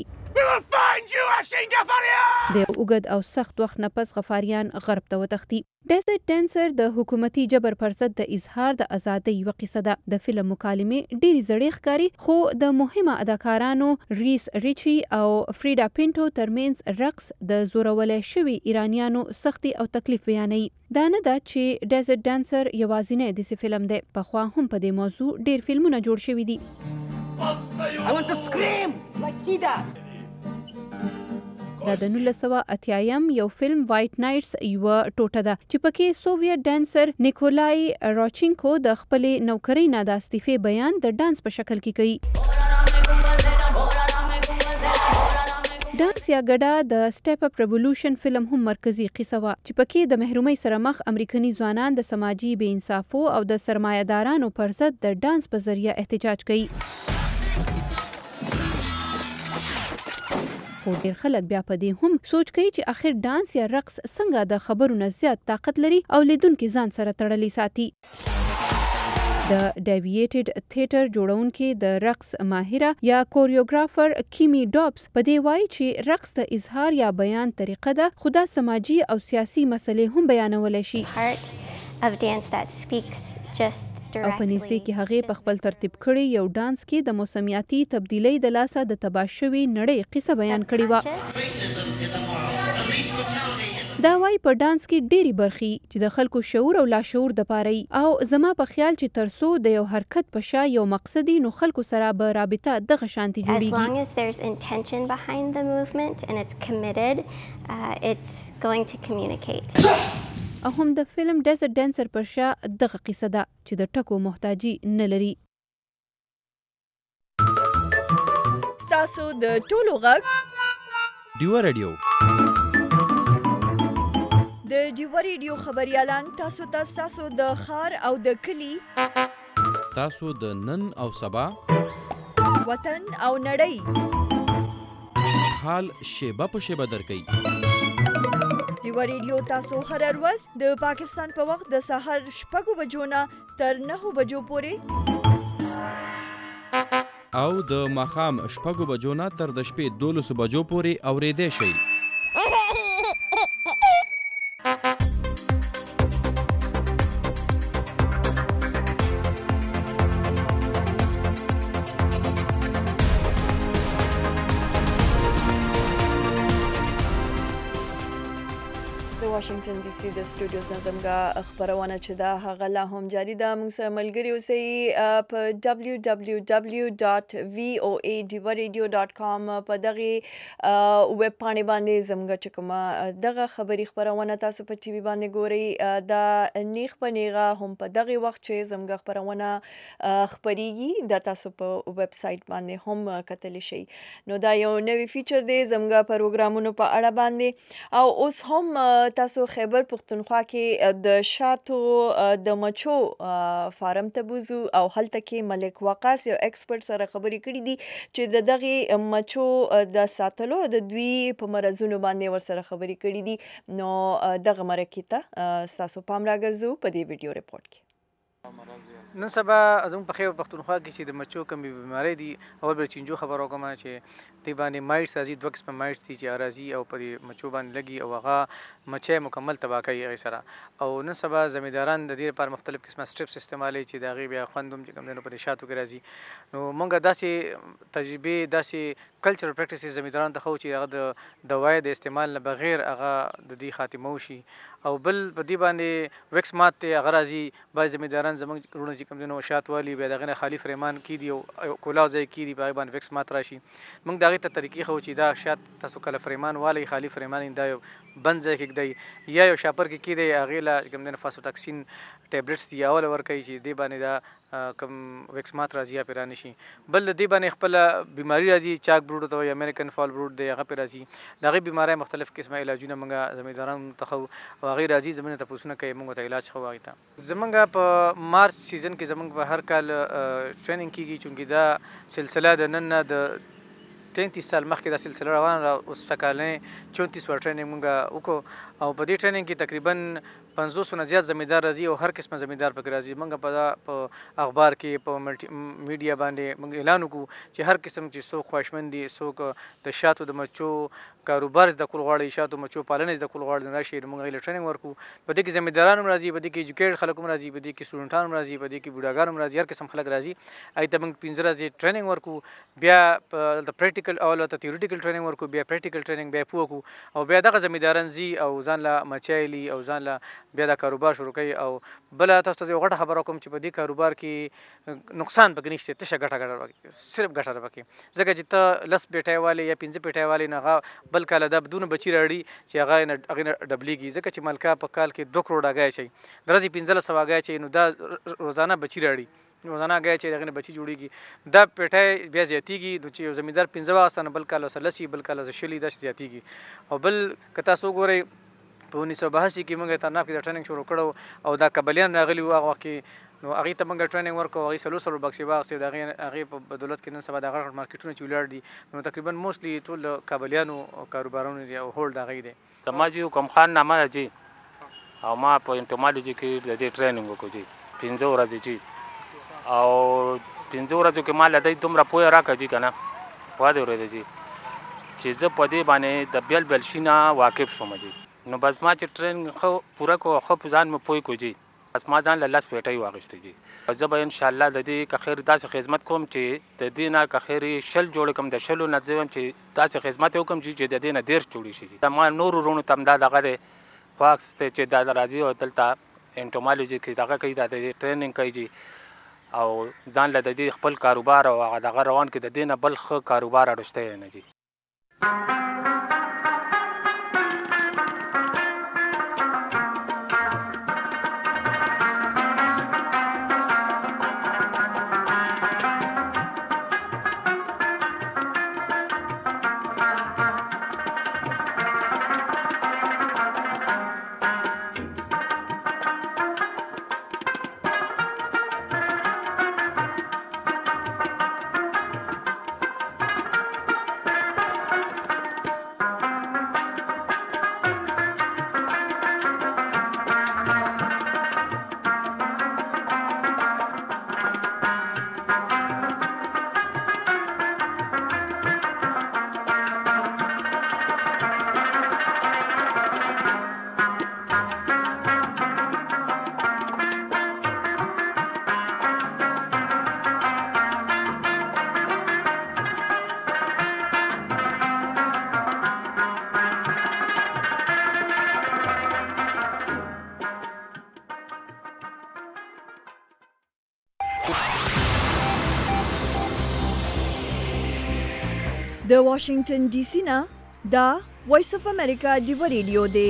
T: د یو اوږد او سخت وخت نه پس غفاریان غرب ته وتښتي. ډیزرټ ډانسر د حکومتي جبر پر ضد د اظهار د ازادۍ یوه قصه ده. د فلم مکالمې ډېرې زړې ښکاري خو د مهمه اداکارانو ریس ریچي او فریډا پینټو ترمنځ رقص د زورولی شوي ایرانیانو سختي او تکلیف بیانوي. دا نه ده چې ډیزرټ ډانسر یوازینی داسې فلم دی. پخوا هم په دې موضوع ډېر فلمونه جوړ شوي دي. I want to scream like he does. دا د نولس سوه اتیایم یو فلم وایټ نایټس یوه ټوټه ده چې پکې سوویت ډانسر نیکولای راچینکو د خپلې نوکرۍ نه د استعفې بیان د ډانس په شکل کې کوي. ډانس یا ګډا د سټیپ اپ ریولوشن فلم هم مرکزی قصه وه چې پکې د محرومۍ سره مخ امریکني ځوانان د سماجي بې انصافو او د سرمایه‌دارانو پر ضد د ډانس په ذریعه احتجاج کوي. خو ډېر خلک بیا په دې هم سوچ کوي چې آخر ډانس یا رقص څنګه د خبرو نه زیات طاقت لري او لیدونکي ځان سره تړلی ساتي. د ډیویټډ تھیټر جوړونکي د رقص ماهره یا کوریوګرافر کیمی ډوبس په دې وایي چې رقص د اظهار یا بیان طریقه ده خو دا سماجي او سیاسي مسلې هم بیانولی شي. او په نږدې کې هغې په خپل ترتیب کړي یو ډانس کې د موسمیاتي تبدیلۍ د لاسه د تباه شوي نړۍ قصه بیان کړې وه. دا وایي په ډانس کې ډېرې برخې چې د خلکو شعور او لاشعور دپاره وي او زما په خیال چې تر څو د یو حرکت په شا یو مقصد وي نو خلکو سره به رابطه دغه شانتې جوړېږي. او هم د فلم ډیزرټ ډانسر پر شا دغه قصه ده چې د ټکو محتاجي نه لري.
A: ستاسو د ټولو غږ
H: ډیوا رادیو
A: د ډیوه ریډیو خبريالان تاسو ته تاسو د ښار او د کلی
U: تاسو د نن او سبا
A: وطن او نړۍ
U: حال شیبه په شیبه درکې
A: ډیوه ریډیو تاسو هر ورځ د پاکستان په وخت د سحر شپږو بجو نه تر نهو بجو پورې
U: او د ماښام شپږو بجو نه تر د شپې دولسو بجو پورې اورېدای شئ.
A: واشنگټن ډي سي د سټوډیوز نه زموږه خبرونه چې دا هغه لا هم جاری ده. موږ سره ملګري اوسئ په دبليو دبليو دبليو ډاټ وي او اي ډیوه ریډیو ډاټ کام په دغه ویب پاڼې باندې زموږ چې کومه دغه خبري خبرونه تاسو په ټي وي باندې ګورئ دا نیغ په نیغه هم په دغه وخت چې زموږ خبرونه خبريږي دا تاسو په ویب سټ باندې هم کتلی شئ. نو دا یو نوی فیچر دی زموږ پروګرامونو په اړه باندې او اوس هم تاسو خیبر پختونخوا کې د شاتو د مچو فارم ته بوزو او هلته کې ملک وقاص یو ایکسپرت سره خبرې کړې دي چې د دغه مچو د ساتلو د دوی په مرزونو باندې ورسره خبرې کړې دي. نو دغه مرکې ته تاسو پام راګرځو په دې ویډیو ریپورت کې.
V: نن سبا زموږ په خیبر پختونخوا کې چې د مچو کومې بیمارۍ دي اول به چینجو خبر وکړم چې دې باندې مایټس راځي دوه قسمه مایټس دي چې راځي او په دې مچو باندې لګي او هغه مچۍ مکمل تباه کوي هغې سره. او نن سبا زمینداران د دې لپاره مختلف قسمه سټرپس استعمالوي چې د هغې بیا خوند هم چې کوم دی نو په دې شاتو کې راځي. نو موږ داسې تجربې داسې کلچرل پریکټسز زمیندارانو ته ښو چې هغه د دوایي د استعمال نه بغیر هغه د دې خاتمه وشي. او بل په دې باندې ویکس مات دی هغه راځي. بعضې زمینداران زموږ وروڼه چې کوم دی نو شات والي بیا د هغې نه خالي فریمان کېږدي او کولاو ځای کېږدي په هغې باندې ویکس مات راشي. موږ د هغې ته طریقې ښو چې دا شات تاسو کله فریمان والئ خالي فریمان دا یو بند ځای کې ږدئ یا یو شاپر کې کېږدئ هغې له چې کوم دی نو فاسوټاکسین ټیبلټس دي اوله ورکوي چې دې باندې دا کوم ویکس مات راځي یا پرې رانشي. بل د دې باندې خپله بیماري راځي چاک بروډ ته وایي امریکن فال بروډ دی هغه پرې راځي. د هغې بیمارۍ مختلف قسمه علاجونه موږ زمیندارانو ته ښو او هغې راځي زموږ نه تپوسونه کوي موږ ورته علاج ښو هغې ته. زموږ په مارچ سیزن کې زموږ په هر کال ټریننګ کېږي چونکې دا سلسله د نن نه د تینتیس سال مخکې دا سلسله روانه ده. اوس سکالنۍ چونتیس ور ټریننګ موږ وکړو او په دې ټریننګ کې تقریبا پنځوسو نه زیات زمیندار راځي او هر قسمه زمیندار پکې راځي. موږ په په اخبار کې په میډیا باندې موږ اعلان وکړو چې هر قسم چې څوک خواهشمند دي څوک د شاتو د مچو کاروبار زده کول غواړي شاتو مچو پالنه زده کول غواړي راشي موږ هغې له ټریننګ ورکړو. په دې کې زمینداران هم راځي په دې کې ایجوکیټډ خلک هم راځي په دې کې سټوډنټان هم راځي په دې کې بوډاګان هم راځي هر قسم خلک راځي. هغې ته موږ پنځه ورځې ټریننګ ورکړو بیا دلته پریکټیکل اول ورته تیوریټیکل ټریننګ ورکړو بیا پریکټیکل ټریننګ بیا پوه کړو او بیا دغه زمینداران ځي او ځان له مچۍ لي او ځان له بیا دا کاروبار شروع کوي. او بله تاسو ته یو غټه خبره کوم چې په دې کاروبار کې نقصان پکې نشته تشه ګټه ګټه پکې صرف ګټه ده پکې ځکه چې ته لس پیټۍ والې یا پنځه پیټۍ والې نه هغه بل کال دا بدون بچي راوړي چې هغه هغې نه ډبلیږي ځکه چې ملکه په کال کې دوه کروړه اګی اچوي د ورځې پنځلس سوه اګی اچوي نو دا روزانه بچي راوړي روزانه اګی اچوي د هغې نه بچي جوړېږي دا پیټۍ بیا زیاتېږي چې یو زمیندار پنځه واخسته نو بل کال ورسره لس بل کال ورسره شل داسې زیاتېږي. او بل که تاسو وګورئ په اونیس سوه بهاسي کې موږ ترناف کې د ټریننګ شروع کړو او دا کبلیان راغلي وو هغه وخت کې نو هغې ته موږ ټریننګ ورکړو هغې څلور څلور بکسې واخېستې د هغې هغې په بدولت کې نن سبا د هغه مارکیټونه چې ولاړ دي نو تقریبا موسټلي ټول د کابلیانو کاروبارونو دي او هولډ د هغې دی.
W: زما جي حکم خان نامه ده جي او ما په انټومالوجي کې د دې ټریننګ وکړو جي پنځه ورځې جي او پنځه ورځو کې ما له دی دومره پوهه راکړه جي که نه وادې اورېده جي چې زه په دې باندې د بیل بیل شي نه واقف شوم جي. نو بس ما چې ټریننګ ښه پوره کړو ښه په ځان مې پوه کړو جي بس ما ځان له لس پیټۍ واخیستې جي. زه به انشاءالله د دې که خیر داسې خدمت کوم چې د دې نه که خیر شل جوړ کړم د شلو نه زه وایم چې داسې خدمت یې وکړم چې د دې نه دېرش جوړې شي. ما نورو وروڼو ته هم دا دغه دی خواست دی چې دا راځي او دلته انټومالوجي کې دغه کوي دا د ټریننګ کوي جي او ځان له د دې خپل کاروبار او هغه دغه روان کې د دې نه بل ښه کاروبار اړشته یې نه جي.
A: د واشنگټن ډي سي نه دا وایس اف امریکا ډیو ریډیو دی.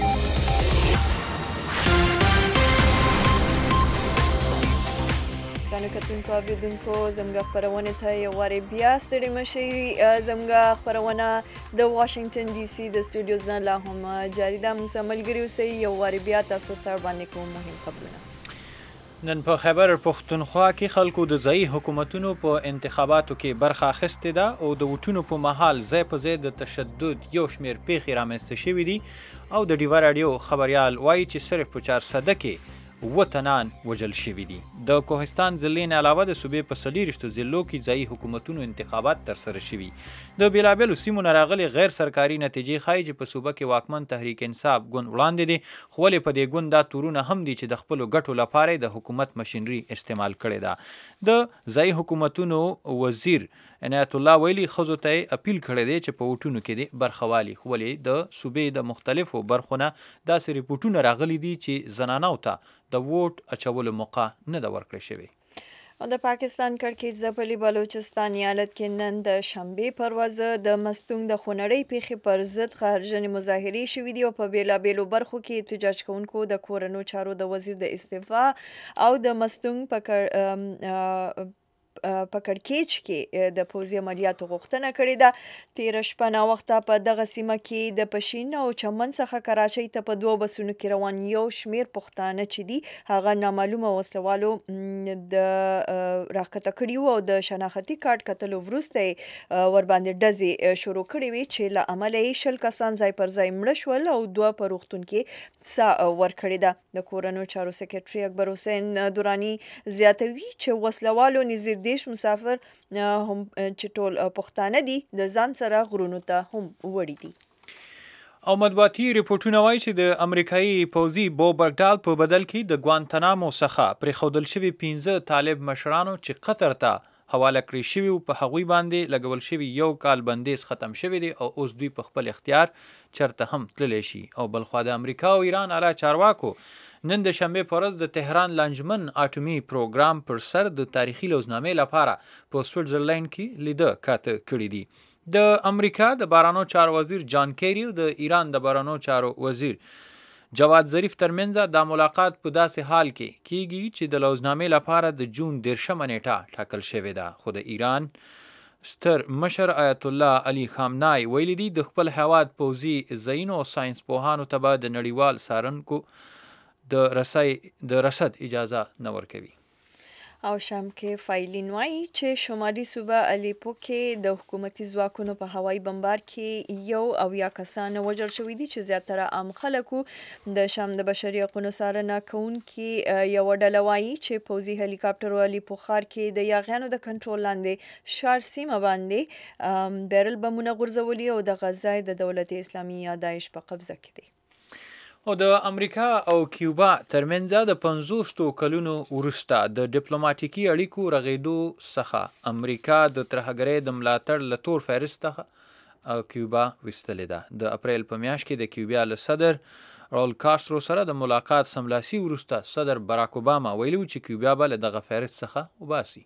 A: ګرانو کتونکو اوریدونکو زموږ خپرونې ته یو وارې بیا ستړي مشئ. زموږ خپرونه د واشنگټن ډي سي د سټوډیوز نه لا هم جاري ده. موږ سره ملګري اوسئ. یو وارې بیا تاسو ته وړاندې کوو مهم خبرونه.
B: نن په خیبر پښتونخوا کې خلکو د ځایي حکومتونو په انتخاباتو کې برخه اخیستې ده او د ووټونو په مهال ځای په ځای د تشدد یو شمېر پیښې رامنځته شوي دي او د ډیوه راډیو خبریال وایي چې صرف په چارسده کې اووه تنان وژل شوي دي. د کوهستان ضلعې نه علاوه د صوبې په څلېرویشتو ضلعو کې ځایي حکومتونو انتخابات ترسره شوي. د بېلابېلو سیمو نه راغلي غیر سرکاري نتیجې ښایي چې په صوبه کې واکمن تحریک انصاف ګوند وړاندې دي، خو ولې په دې ګوند دا تورونه هم دي چې د خپلو ګټو لپاره یې د حکومت مشینري استعمال کړې ده. د ځایي حکومتونو وزیر عنایت الله ویلي ښځو ته یې اپیل کړی دی چې په ووټونو کې دې برخه والي، خو ولې د صوبې د مختلفو برخو نه داسې ریپورټونه راغلي دي چې زنانو ته د ووټ اچولو موقع نه ده ورکړې شوې.
A: او د پاکستان کړکېچ ځپلي بلوچستان ایالت کې نن د شنبې پر ورځ د مستونګ د خونړۍ پیښې پر ضد قهرجنې مظاهرې شوي دي او په بېلابېلو برخو کې احتجاج کوونکو د کورنیو چارو د وزیر د استعفا او د مستونګ په په کړکېچ کې د پوځي عملیاتو غوښتنه کړې ده. تېره شپه ناوخته په دغه سیمه کې د پشین او چمن څخه کراچۍ ته په دوو بسونو کې روان یو شمېر پښتانه چې دي هغه نامعلومه وسلوالو د راښکته کړي وو او د شناختي کارت کتلو وروسته یې ورباندې ډزې شروع کړې وې چې له امله یې شل کسان ځای پر ځای مړه شول او دوه په روغتون کې ساه ورکړې ده. د کورنیو چارو سکرټري اکبر حسین دراني زیاتوي چې وسلوالو نږدې دیش مسافر هم چې ټول پښتانه دي د ځان سره غرونو ته هم وړي دي.
B: او مطبوعاتي ریپورټونه وایي چې د امریکایي پوځي بو برګډال په بدل کې د ګوانتنامو څخه پرېښودل شوي پنځه طالب مشرانو چې قطر ته حواله کړی شوي او په هغوی باندې لګول شوي یو کال بندیز ختم شوی دی او اوس دوی په خپل اختیار چرته هم تللی شي. او بلخوا د امریکا او ایران اعلی چارواکو نن د شنبې په ورځ د تهران لانجمن اټومي پروګرام پر سر د تاریخي لوزنامې لپاره په سویټزرلینډ کې لیده کاته کړي دي. د امریکا د بهرنیو چارو وزیر جان کیری او د ایران د بهرنیو چارو وزیر جواد ظریف ترمنځ دا ملاقات په داسې حال کې کیږي چې د لوزنامې لپاره د جون دېرشمه نیټه ټاکل شوې ده. خو د ایران ستر مشر آیت الله علي خامنای ویلي دي د خپل هیواد پوځي ځایونو او ساینس پوهانو ته به د نړیوال څارونکو د رسای د رصد اجازه نه ورکوي.
A: او شام کې فایلین وایي چې شمالي صوبه الیپو کې د حکومتي ځواکونو په هوایي بمبار کې یو اویا کسان وژل شوي دي چې زیاتره عام خلکو. د شام د بشري حقونو څارنه کوونکي یوه ډله وایي چې پوځي هلیکاپټرو الیپو ښار کې د یاغیانو د کنټرول لاندې ښار سیمه باندې بیرل بمونه غورځولي او د غزه د دولت اسلامي یا داعش په قبضه کې دي.
B: او د امریکا او کیوبا ترمنځ د پنځوستو کلونو وروسته د ډیپلوماټیکي اړیکو رغېدو څخه امریکا د ترهګرۍ د ملاتړ له تور فهرست څخه کیوبا ویستلې ده. د اپریل په میاشت کې د کیوبا له صدر رول کاسترو سره د ملاقات سملاسي وروسته صدر براک اوباما ویلي و چې کیوبا به له دغه فهرست څخه وباسي.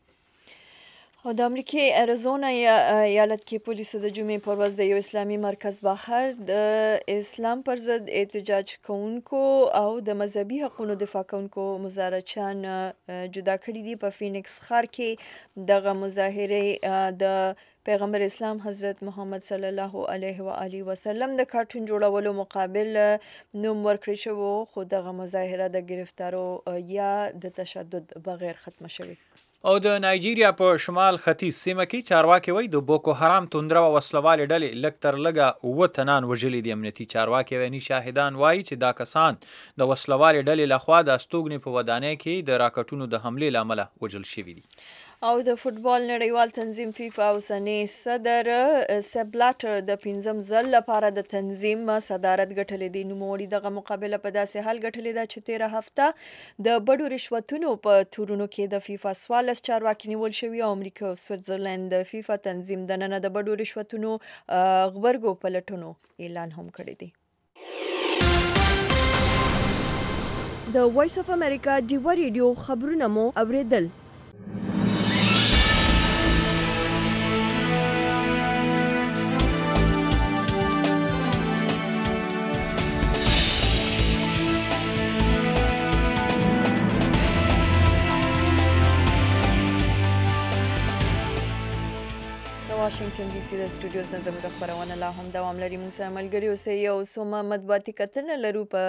A: او د امریکای اریزونا ایالت کې پولیسو د جمعې پر ورځ د یو اسلامي مرکز بهر د اسلام پر ضد احتجاج کوونکو او د مذهبي حقوقو دفاع کوونکو مظاهرچیان جدا کړي دي. په فینکس ښار کې دغه مظاهرې د پیغمبر اسلام حضرت محمد صلی الله علیه و آله وسلم د کارټون جوړولو مقابل نوم ورکړی شو، خو دغه مظاهره د گرفتارو یا د تشدد بغیر ختمه شوې.
B: او د نایجیریا په شمال ختیځ سیمه کې چارواکي وایي د بوکو حرام توندره او وسلوالې ډلې لږ تر لږه اووه تنان وژلي دي. امنیتي چارواکي او عیني شاهدان وایي چې دا کسان د وسلوالې ډلې لخوا د استوګنې په ودانۍ کې د راکټونو د حملې له امله وژل شوي دي.
A: او د فوټبال نړیوال تنظیم فیفا اوسنی صدر سیپ بلاټر د پنځم ځل لپاره د تنظیم صدارت ګټلی دی. نوموړي دغه مقابله په داسې حال ګټلې ده چې تېره هفته د بډو رشوتونو په تورونو کې د فیفا څوارلس چارواکي نیول شوي او امریکا او سویټزرلینډ د فیفا تنظیم دننه د بډو رشوتونو غبرګو پلټونو اعلان هم کړی دی. د وایس اف امریکا ډیوه ریډیو خبرونه مو اوریدل. واشنگټن ډي سي د سټوډیوز نه زموږ خبرونه لا هم دوام لري. موږ سره ملګري اوسئ. یو څه مطبوعاتي کتنه لرو په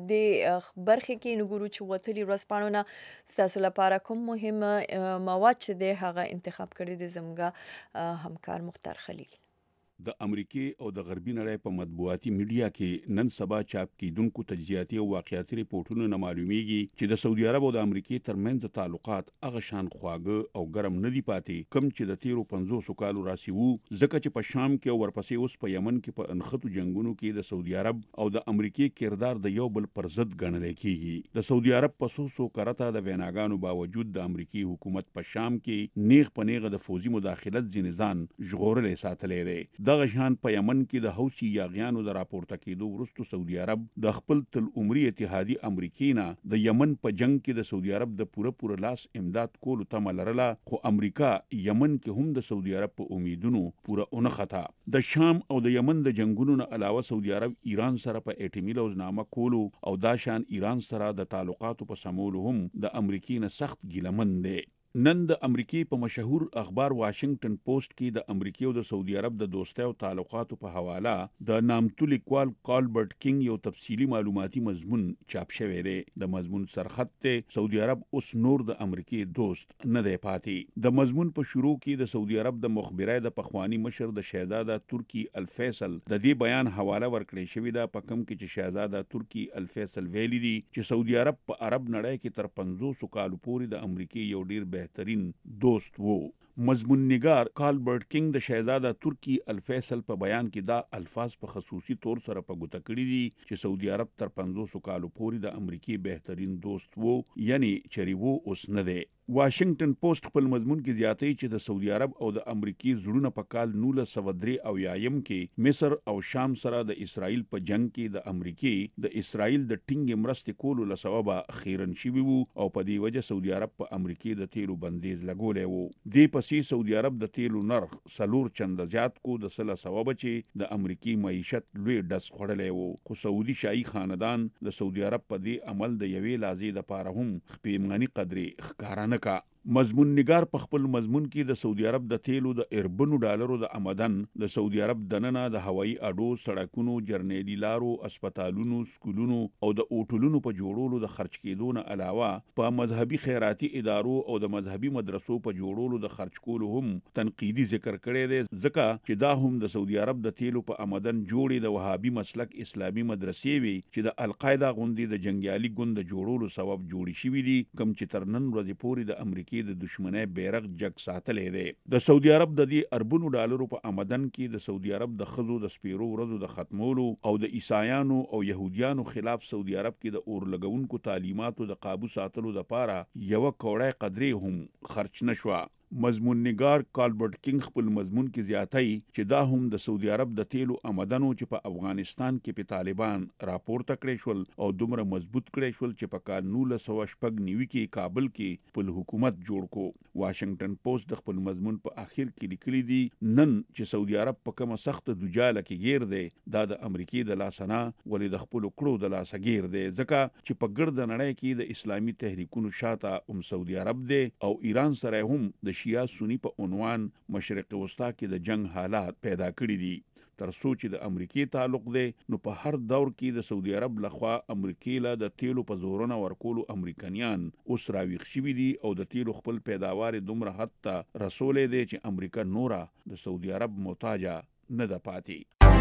A: دې برخې کې، نو ګورو چې وتلي ورځپاڼونه ستاسو لپاره کوم مهم مواد چې دی هغه انتخاب کړی دی زموږ همکار مختار خلیل.
D: د امریکې او د غربي نړۍ په مطبوعاتي میډیا کې نن سبا چاپ کیدونکو تجزیاتي او واقعیاتي ریپورتونو نه معلومیږي چې د سعودي عرب او د امریکې ترمنځ تعلقات هغه شان خواږه او ګرم نه دي پاتې کم چې د تیرو پنځوسو کالو راسي وو، ځکه چې په شام کې او ورپسې اوس په یمن کې په انخته جنگونو کې د سعودي عرب او د امریکې کردار د یو بل پر ضد ګڼل کېږي. د سعودي عرب په سوسو کرته د ویناګانو باوجود د امریکای حکومت په شام کې نیغ په نیغه د فوزي مداخلت ځینې ځان ژغورلې ساتلې دی. دغه شان په یمن کې د حوثي یاغیانو د راپورته کېدو وروسته سعودي عرب د خپل تل عمري اتحادي امریکای نه د یمن په جنگ کې د سعودي عرب د پوره پوره لاس امداد کولو تمه لرله، خو امریکا یمن کې هم د سعودي عرب په امیدونو پوره اونه خطا. د شام او د یمن د جنگونو نه علاوه سعودي عرب ایران سره په اټومي لوزنامه کولو او دا شان ایران سره د تعلقاتو په سمولو هم د امریکای نه سخت ګیلمن دی. نن د امریکای په مشهور اخبار واشنگټن پوسټ کې د امریکای او د سعودي عرب د دوستۍ او تعلقاتو په حواله د نامتو لیکوال کالبرټ کینګ یو تفصیلی معلوماتي مضمون چاپ شوی دی. د مضمون سرخط ته سعودي عرب اوس نور د امریکای دوست نه دی پاتې. د مضمون په شروع کې د سعودي عرب د مخبرای د پخوانی مشر د شهزاده ترکی الفیصل د دې بیان حواله ورکړې شوې ده، په کوم کې چې شهزاده ترکی الفیصل ویلي دي چې سعودي عرب په عرب نړۍ کې تر پنځوسو کالو پورې د امریکای یو ډیر بهترین دوست وو. مضمون نگار کالبرټ کینګ د شهزاده ترکی الفیصل په بیان کې دا الفاظ په خصوصي طور سره په ګوته کړي دي چې سعودي عرب تر پنځوسو کالو پورې د امریکای بهترین دوست وو، یعنی چری وو اوس نه دی. واشنگټن پوسټ خپل مضمون کې زیاتوي چې د سعودي عرب او د امریکای زړونه په کال نولس سوه درې اویایم کې مصر او شام سره د اسرائیل په جنگ کې د امریکای د اسرائیل د ټینګ مرستې کولو له سببه خیرن شوي وو او په دې وجه سعودي عرب په امریکای د تیلو بندیز لګولی وو. دې پسې سعودي عرب د تیلو نرخ څلور چنده زیات کو د څه له سببه چې د امریکای معیشت لوی ډز خوړلی وو، خو سعودي شاهي خاندان د سعودي عرب په دې عمل د یوې لحظې دپاره هم خپېمغني قدرې ښکاره نه کا. مضمون نگار په خپل مضمون کې د سعودي عرب د تیلو د اربنو ډالرو د آمدن، د سعودي عرب دننه د هوایي اډو، سړکونو، جرنیلي لارو، اسپیټالونو، سکولونو او د اوټلونو په جوړولو د خرج کېدو نه علاوه په مذهبي خیراتي ادارو او د مذهبي مدرسو په جوړولو د خرج کولو هم تنقیدي ذکر کړی دی، ځکه چې دا هم د سعودي عرب د تیلو په آمدن جوړې د وهابي مسلک اسلامي مدرسې وي چې د القاعده غوندې د جنګیالي ګوند د جوړولو سبب جوړې شوي دي، کوم چې تر نن ورځې پورې د امریکای د دشمنی بیرغ جګ ساتلې دی. د سعودي عرب د دې اربونو ډالرو په آمدن کې د سعودي عرب د ښځو د سپیرو ورځو د ختمولو او د عیسایانو او یهودیانو خلاف سعودي عرب کې د اور لګونکو تعلیماتو د قابو ساتلو لپاره یوه کوړی قدرې هم خرچ نشوه. مضمون نگار کالبرټ کینګ خپل مضمون کې زیاتوي چې دا هم د سعودي عرب د تیلو آمدنو چې په افغانستان کې په طالبان راپورته کړی شول او دومره مضبوط کړی شول چې په کال نولس سوه شپږ نوي کې کابل کې خپل حکومت جوړ کو. واشنگټن پوسټ د خپل مضمون په اخر کې لیکلي دي نن چې سعودي عرب په کومه سخته دوجاله کې گیر دی، دا د امریکای د لاسه نه ولې د خپلو کړو د لاسه گیر دی، ځکه چې په ګرده نړۍ کې د اسلامي تحریکونو شاته هم سعودي عرب دی او ایران سره هم د شیعه سنی په عنوان مشرق وسطا کې د جنگ حالات پیدا کړي دي. تر څو چې د امریکای تعلق دی نو په هر دور کې د سعودي عرب لخوا امریکای له د تیلو په زورونه ورکولو امریکایان اوس راویښ شوي دي او د تیلو خپل پیداوار دومره حد ته رسولی دی چې امریکا نوره د سعودي عرب محتاجه نه ده پاتې.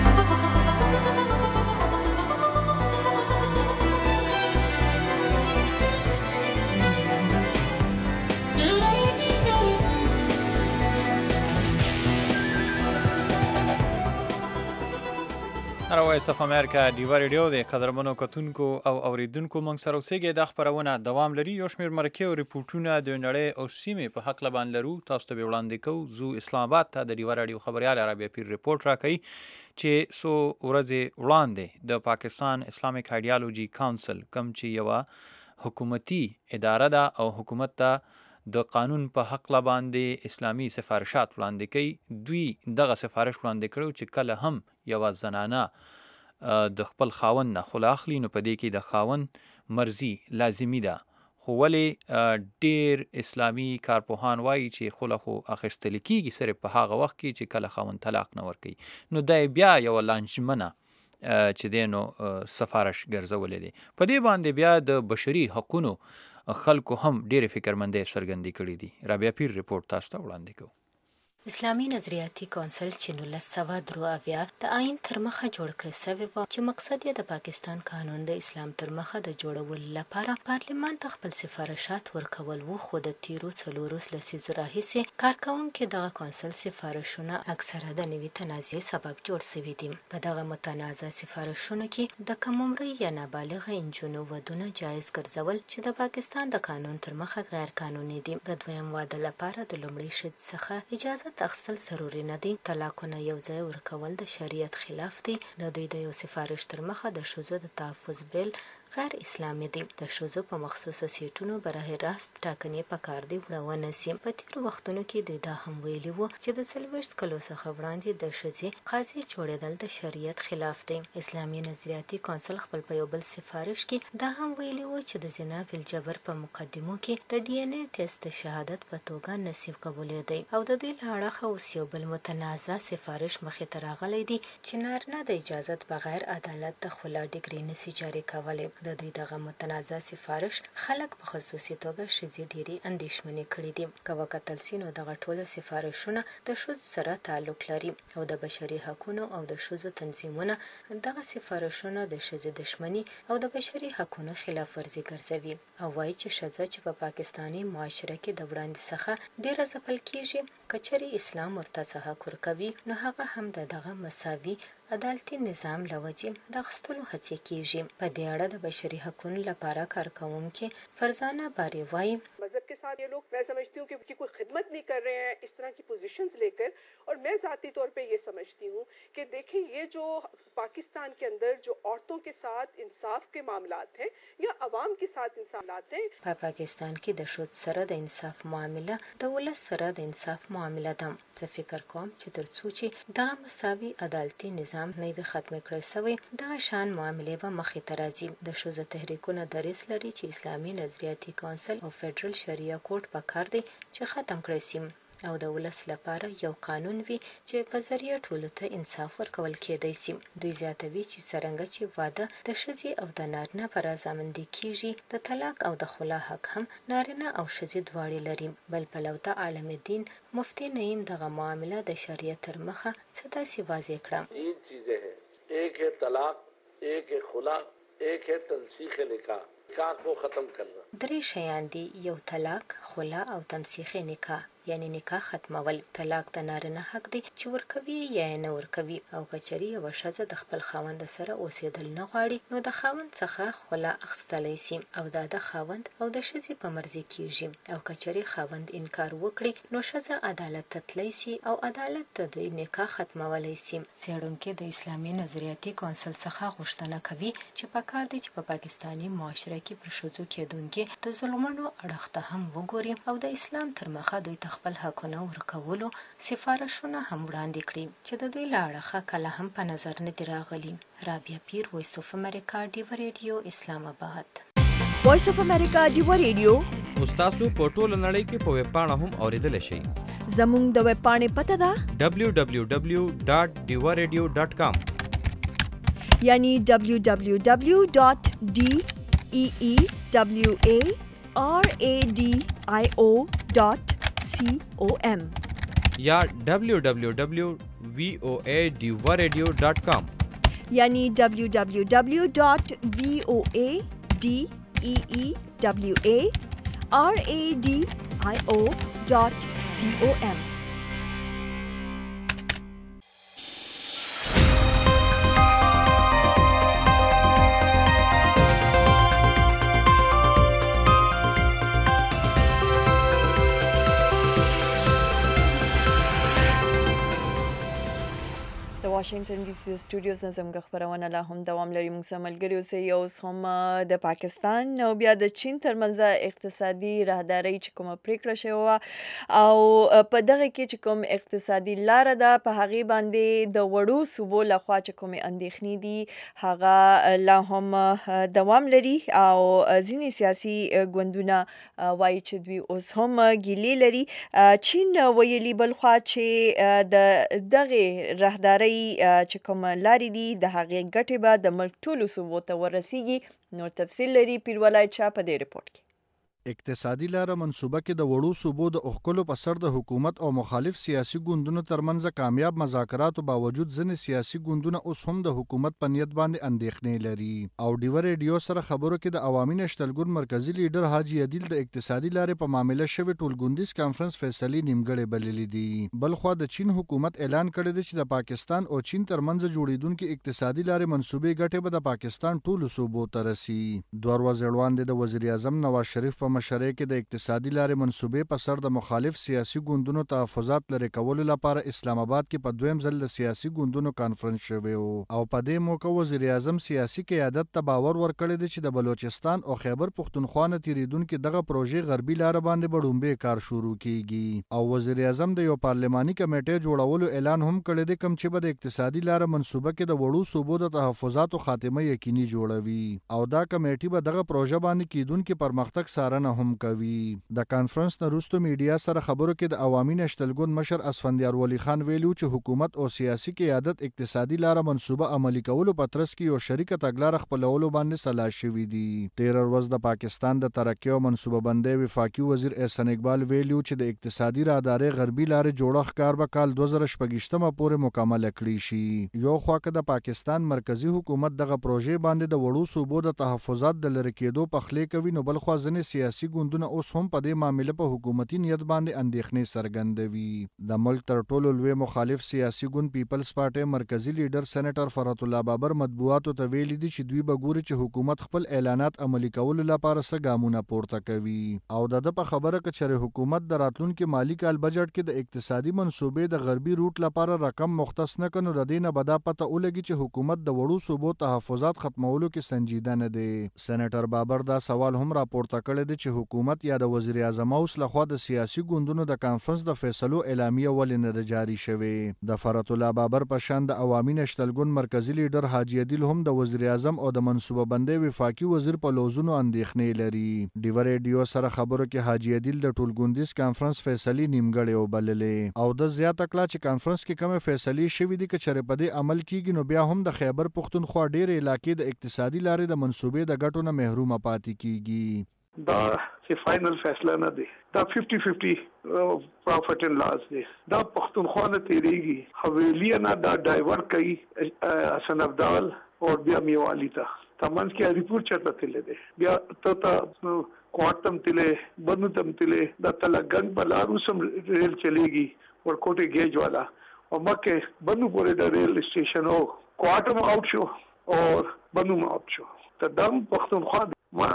B: وایس اف امریکا ډیوا ریډیو د قدرمنو کتونکو او اوریدونکو موږ سره اوسېږئ. دا خپرونه دوام لري. یو شمېر مرکې او ریپورټونه د نړۍ او سیمې په هکله باندې لرو، تاسو ته به وړاندې کوو. زو اسلام آباد ته د ډیوا راډیو خبریال عربیه پیر ریپورټ راکوي چې څو ورځې وړاندې د پاکستان اسلامیک آیډیالوجي کونسل کوم چې یوه حکومتي اداره ده او حکومت ته د قانون په حق باندې اسلامي سفارشات وړاندې کوي، دوی دغه سفارش وړاندې کړو چې کله هم یوه زنانه د خپل خاوند نه خلا اخلي نو په دې کې د خاوند مرضي لازمي ده، خو ولې ډیر اسلامي کارپوهان وایي چې خله خو اخیستل کیږي صرف په هغه وخت کې چې کله خاوند طلاق نه ورکوي، نو دا بیا یو لانجمنه چې دی نو سفارش ګرځولې دی. په دې باندې بیا د بشري حقونو خلکو هم ډېرې فکرمندۍ څرګندې کړي دي. رابعه پیر رپورټ تاسو ته وړاندې کوو.
E: اسلامي نظریاتي کونسل چې نولس سوه درې اویا د آئین تر مخه جوړ کړی سوی و چې مقصد یې د پاکستان قانون د اسلام تر مخه د جوړولو لپاره پارلمان ته خپل سفارشات ورکول وو، خو د تیرو څلورو لسیزو راهیسې کارکوونکي دغه کونسل سفارشونه اکثره د نوي تنازع سبب جوړ سوي دي. په دغه متنازع سفارشونو کې د کم عمرۍ یا نابالغه نجونو ودونه جایز ګرځول چې د پاکستان د قانون تر مخه غیر قانوني دي. د دویم واده لپاره د لومړۍ ښځې څخه اجازه اخیستل ضروري نه دي. طلاقونه یو ځای ورکول د شریعت خلاف دي. د دوی د یو سفارش تر مخه د ښځو د تحفظ بیل غیر اسلامي دي. د ښځو په مخصوصه سیټونو براه راست ټاکنې پکار دي وړونه سي. په تیرو وختونو کې دوی دا هم ویلي وو چې د څلوېښت کلو څخه وړاندې د ښځې قاضي جوړېدل د شریعت خلاف دی. اسلامي نظریاتي کونسل خپل په یو بل سفارش کې دا هم ویلي وو چې د زنا بالجبر په مقدمو کې د ډي ان اے ټیسټ د شهادت په توګه نصیب قبولې دی. او د دوی له اړخه اوس یو بل متنازع سفارش مخې ته راغلی دی چې نارینه د اجازت بغیر عدالت د خلا ډیګري نشي جاري کولی. د دوی دغه متنازع سفارش خلک په خصوصي توګه ښځې ډېرې اندېښمنې کړي دي. که وکتل سي نو دغه ټوله سفارشونه د ښځو سره تعلق لري او د بشري حقونو او د ښځو تنظیمونه دغه سفارشونه د ښځې دښمني او د بشري حقونو خلاف ورزي ګرځوي او وایي چې ښځه چې په پاکستاني معاشره کې د وړاندې څخه ډېره ځپل کیږي، که چېرې اسلام ورته څه حق ورکوي نو هغه هم د دغه مساوي عدالتي نظام له وجې د اخیستلو هڅې کیږي. په دې اړه د بشري حقونو لپاره کارکوونکي فرزانه باری وایي
F: مذہب کے ساتھ یہ لوگ میں سمجھتی ہوں کہ کوئی خدمت نہیں کر رہے ہیں اس طرح کی پوزیشنز لے کر. اور میں ذاتی طور پہ یہ سمجھتی ہوں کہ دیکھیں یہ جو پاکستان کے اندر جو عورتوں کے ساتھ انصاف کے معاملات ہیں یا عوام کے ساتھ انصافات ہیں،
E: په پاکستان کې د ښځو سره د انصاف معامله د ولس سره د انصاف معامله ده. زه فکر کوم چې تر څو چې دغه مساوي عدالتي نظام نه وي ختم کړی سوی دغه شان معاملې به مخې ته راځي. د ښځو تحریکونه دریځ لري چې اسلامي نظریاتي کونسل او فدرال شریعه کورټ پکار دی چې ختم کړی سي او د ولس لپاره یو قانون وي چې په ذریعه ټولو ته انصاف ورکول کېدی سي. دوی زیاتوي چې څرنګه چې واده د ښځې او د نارینه په رضامندي کیږي، د طلاق او د خلا حق هم نارینه او ښځې دواړې لري. بل پلو ته عالم دین مفتی نعیم دغه معامله د شریعت تر مخه څه داسې واضح کړه.
G: تین چیزیں ہیں، ایک ہے طلاق، ایک ہے خلا، ایک ہے تنسیخ نکاح، نکاح کو ختم کرنا.
E: درې شیان دي، یو طلاق، خلا او تنسیخ نکاح یعنی نکاح ختمول. طلاق د نارینه حق دی چې ورکوي یا نه ورکوي، او کچري یو ښځه د خپل خاوند سره اوسېدل نه غواړي نو د خاوند څخه خلا اخیستلی سي او دا د خاوند او د ښځې په مرضي کیږي. او کچري خاوند انکار وکړي نو ښځه عدالت ته تللی سي او عدالت د دوی نکاح ختمولی سي. څېړونکي د اسلامي نظریاتي کونسل څخه غوښتنه کوي چې پکار دی چې په پاکستاني معاشره کې پر ښځو کېدونکي د ظلمونو اړخ ته هم وګوري او د اسلام تر مخه دوی ته خپل حقونه ورکولو سفارشونه هم وړاندې کړي چې د دوی له اړخه کله هم په نظر نه دي راغلي. رابعه پیر، وایس اف امریکا، ډیوه ریډیو، اسلام آباد.
A: وایس اف امریکا ډیوه ریډیو
U: اوس تاسو په ټوله نړۍ کې په ویب پاڼه هم اورېدلی شئ.
A: زموږ د ویب پاڼې پته ده
U: ډبلیو ډبلیو ډبلیو ډاټ ډیوه ریډیو ډاټ کام
A: یعنی ډبلیو ډبلیو ډبلیو ډاټ ډي ای ای ډبلیو ای آر ای ډي آی او ډاټ سی او ایم
U: یا ڈبلیو ڈبلیو ڈبلیو وی او اے ڈیوا ریڈیو ڈاٹ کام
A: یعنی ڈبلیو ڈبلیو ڈبلیو ڈاٹ وی او اے ڈی ای ای ڈبلیو اے آر اے ڈی آئی او ڈاٹ سی او ایم. واشنگټن ډي سي سټوډیوز نه زموږ خبرونه لا هم دوام لري. موږ سره ملګري اوسئ. اوس هم د پاکستان او بیا د چین ترمنځ اقتصادي راهداري چې کومه پریکړه شوې وه او په دغه کې چې کوم اقتصادي لاره ده په هغې باندې د وړو صوبو لخوا چې کومې اندېښنې دي هغه لا هم دوام لري او ځینې سیاسي ګوندونه وایي چې دوی اوس هم ګیلې لري. چین ویلي بلخوا چې د دغه راهداري چې کوم لارې دي د هغې ګټې به د ملک ټولو صوبو ته ورسیږي. نور تفصیل لري پیرولای چا په دې رپورټ کې.
C: اقتصادي لاره منصوبه کې د وړو صوبو د اوښکلو په سر د حکومت او مخالف سیاسي ګوندونو ترمنځ کامیاب مذاکراتو باوجود ځینې سیاسي ګوندونه اوس هم د حکومت په نیت باندې اندېښنې لري. او ډیوه ریډیو سره خبرو کې د عوامي نشتل ګوند مرکزی لیډر حاجي عدیل د اقتصادي لارې په معامله شوی ټولګوندیز کانفرنس فیصلې نیمګړې بللې دي. بلخوا د چین حکومت اعلان کړی دی چې د پاکستان او چین ترمنځ جوړیدونکو اقتصادي لارې منصوبې ګټې به د پاکستان ټولو صوبو ته رسي. دوه ورځې وړاندې د وزیر اعظم نواز شریف په مشرۍ کې د اقتصادي لارې منصوبې په سر د مخالف سیاسي ګوندونو تحفظات لرې کولو لپاره اسلام آباد کې په دویم ځل د سیاسي ګوندونو کانفرنس شوی و او په دې موقع وزیر اعظم سیاسي قیادت ته باور ورکړی دی چې د بلوچستان او خیبر پښتونخوا نه تیریدونکې دغه پروژې غربي لاره باندې به ړومبی کار شروع کیږي. او وزیر اعظم د یو پارلماني کمیټې جوړولو اعلان هم کړی دی کوم چې به د اقتصادي لاره منصوبه کې د وړو صوبو د تحفظاتو خاتمه یقیني جوړوي او دا کمیټې به دغه پروژه باندې کیدونکې پرمختګ څارنه هم کوي. د کانفرنس نه وروسته میډیا سره خبرو کې د عوامي نشتل ګوند مشر اسفندیار ولی خان ویلو چې حکومت او سیاسي قیادت اقتصادي لاره منصوبه عملي کولو په ترڅ کې یو شریکه تګلاره خپلولو باندې سلا شوي دي. تیر ورځ د پاکستان د ترقۍ او منصوبه بندۍ وفاقي وزیر احسان اقبال ویلو چې د اقتصادي راهدارۍ غربي لارې جوړښت کار به کال دوه زره شپږ پورې مکمل کړي شي. یو خوا که د پاکستان مرکزی حکومت دغه پروژې باندې د وړو صوبو د تحفظات د لرې کېدو پخلی کوي نو بلخوا ځینې سیاسي ګوندونه اوس هم په دې معامله په حکومتي نیت باندې اندېښنې څرګندوي. د ملک تر ټولو لوی مخالف سیاسي ګوند پیپلز پارټي مرکزی لیډر سېنیټر فرات الله بابر مطبوعاتو ته ویلي دي چې دوی به ګوري چې حکومت خپل اعلانات عملي کولو لپاره څه ګامونه پورته کوي. او د ده په خبره کې چې حکومت د راتلونکي مالي کال بجټ کې د اقتصادي منصوبې د غربي روټ لپاره رقم مختص نه کړي نو د دې نه به دا پته ولګي چې حکومت د وړو صوبو تحفظات ختمولو کې سنجیده نه دی. سېنیټر بابر دا سوال هم راپورته کړی دی چې حکومت یا د وزیر اعظم اوس لخوا د سیاسي ګوندونو د کانفرنس د فیصلو اعلامیه ولې نه ده جاري شوې. د فرات الله بابر په شان د عوامي نشتل ګوند مرکزی لیډر حاجي عدیل هم د وزیر اعظم او د منصوبه بندۍ وفاقي وزیر په لوزونو اندېښنې لري. ډیوه ریډیو سره خبرو کې حاجي عدیل د ټولګوندیز کانفرنس فیصلې نیمګړې وبللې او د زیاته کړه چې کانفرنس کې کومې فیصلې شوې دي که چېرې په دې عمل کیږي نو بیا هم د خیبر پښتونخوا ډېرې علاقې د اقتصادي لارې د منصوبې د ګټو نه محرومه پاتې کیږي.
J: دا چې فائنل فیصله نه دی دا ففټي ففټي پروفټ ان لاس دی دا پښتونخوا نه تیریږي حویلی نه دا ډایورټ کوي حسن ابدال او بیا میوالی ته تمنځ کې ریپورت چاته تللی دی بیا ته ته کوارټم تللی بنو تم تللی دا تلګنګ بلارو سم ریل چلیږي ورکوټه گیج والا او مکه بنو پورې د ریل سټیشن او کوارټم آؤٹ شو او بنو آؤٹ شو ته دم پښتونخوا ما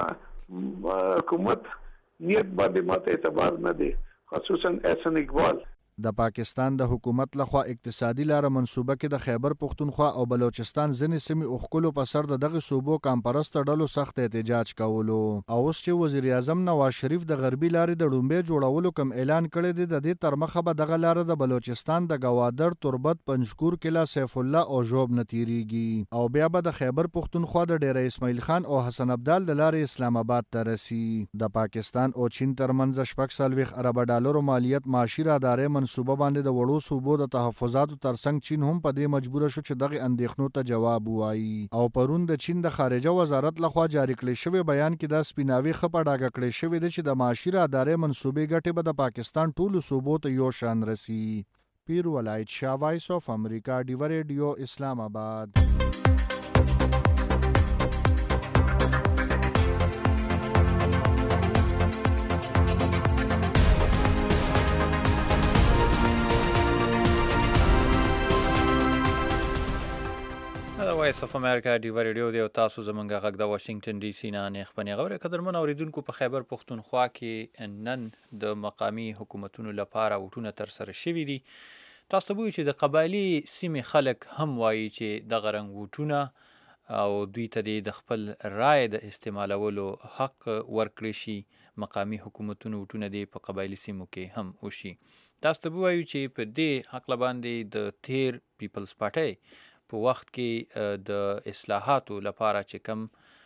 J: حکومت نیت باندې ماته اعتبار نه دی خصوصا احسان اقبال.
C: د پاکستان د حکومت لخوا اقتصادي لاره منصوبه کې د خیبر پښتونخوا او بلوچستان ځینې سیمې اوښکلو په سر د دغه صوبو کامپرسته ډلو سخت احتجاج کولو او اوس چې وزیر اعظم نواز شریف د غربي لارې د ړومبی جوړولو کوم اعلان کړی دی د دې تر مخه به دغه لاره د بلوچستان د ګوادر تربت پنجکور کلا سیف الله او ژوب نه تیریږي او بیا به د خیبر پښتونخوا د ډیره اسماعیل خان او حسن ابدال د لارې اسلام آباد ته رسي. د پاکستان او چین ترمنځ شپږ څلوېښت اربه ډالرو مالیت معاشي راهدارۍ منصوبه باندې د وړو صوبو د تحفظاتو ترڅنګ چین هم په دې مجبوره شو چې دغه اندېښنو ته جواب ووایي او پرون د چین د خارجه وزارت لخوا جاری کړی شوی بیان کې دا سپیناوي ښه په ډاګه کړی شوی دی چې د معاشي راهدارۍ منصوبې ګټې به د پاکستان ټولو صوبو ته یو شان رسي. پیر ولایت شاه وایس اف امریکا ډیوه ریډیو اسلام آباد.
B: وایس اف امریکا ډیوه ریډیو دی او تاسو زمونږ غږ د واشنگټن ډي سي نه نه خبرونه غوړي قدرمن اوریدونکو په خیبر پښتونخوا کې نن د مقامی حکومتونو لپاره وټونه تر سره شوي دي. تاسو وایي چې د قبایلي سیمې خلک هم وایي چې دغه رنګ ووټونه او دوی ته د خپل رای د استعمالولو حق ورکړی شي، مقامی حکومتونو وټونه دی په قبایلي سیمو کې هم وشي. تاسو ته وایو چې په دې حق باندې د تیر پیپلز پارټي په وخت کې د اصلاحاتو لپاره چې کم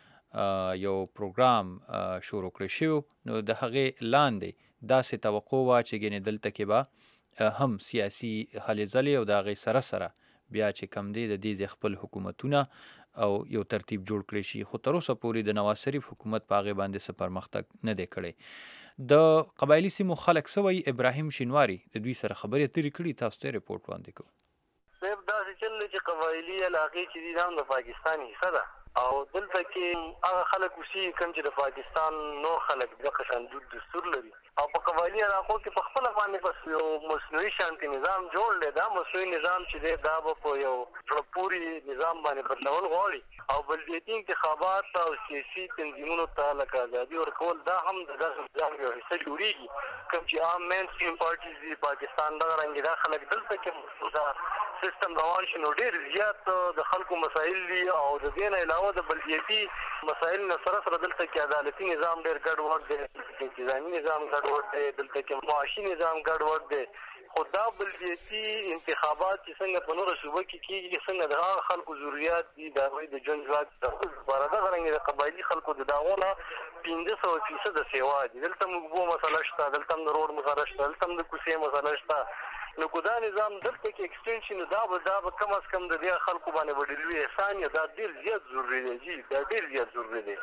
B: یو پروګرام شروع کړی شو، نو د هغې لاندې داسې توقع وه چې ګنې دلته کې به هم سیاسي هلې ځلې او د هغې سره سره بیا چې کم دی د دې خپل حکومتونه او یو ترتیب جوړ کړی شي. خو تر اوسه پورې د نواز شریف حکومت په هغې باندې څه پرمختګ نه دی کړی. د قبایلي سیمو خلک څه وایي؟ ابراهیم شینواري د دوی سره خبرې اترې کړي، تاسو ته رپورټ وړاندې کوو.
K: صاحب داسې چل دی چې قبایلي علاقې چې دي دا هم د پاکستان حصه ده او دلته کې هغه خلک اوسېږي کوم چې د پاکستان نور خلک دغه شان دود دستور لري او په قبایلي علاقو کې په خپله باندې بس یو مصنوعي شانتي نظام جوړ دی. دا مصنوعي نظام چې دی دا به په یو زړه پورې نظام باندې بدلول غواړي او بلدیتي انتخابات او سیاسي تنظیمونو ته لکه ازادي ورکول دا هم د دغه نظام یو حصه جوړېږي. کوم چې عام مین سټریم پارټیز دي پاکستان دغه رنګې دا خلک دلته کې دا سیستم روان شي نو ډېر زیات د خلکو مسایل دي او د دې نه علاوه د بلدیتي مسایل نه سره سره دلته کې عدالتي نظام ډېر ګډوډ دی، انتظامي نظام ګډوډ دی، دلته کې معاشي نظام ګډوډ دی. خو دا بلدیتي انتخابات چې څنګه په نورو صوبو کې کېږي څنګه د هغه خلکو ضرورت دي د هغوی د ژوند ځواک لپاره دغه رنګې د قبایلي خلکو د دغو نه پنځه سوه فیصده سیوا دي. دلته هم اوبو مسله شته، دلته هم د روډ مسله شته، دلته هم د کوڅې مسله شته. نو که دا نظام دلته کې اکسټینډ شي نو دا به دا به کم از کم د دې خلکو باندې به ډېر لوی احسان یا دا ډېر زیات ضروري دی. جي دا ډېر زیات ضروري دی.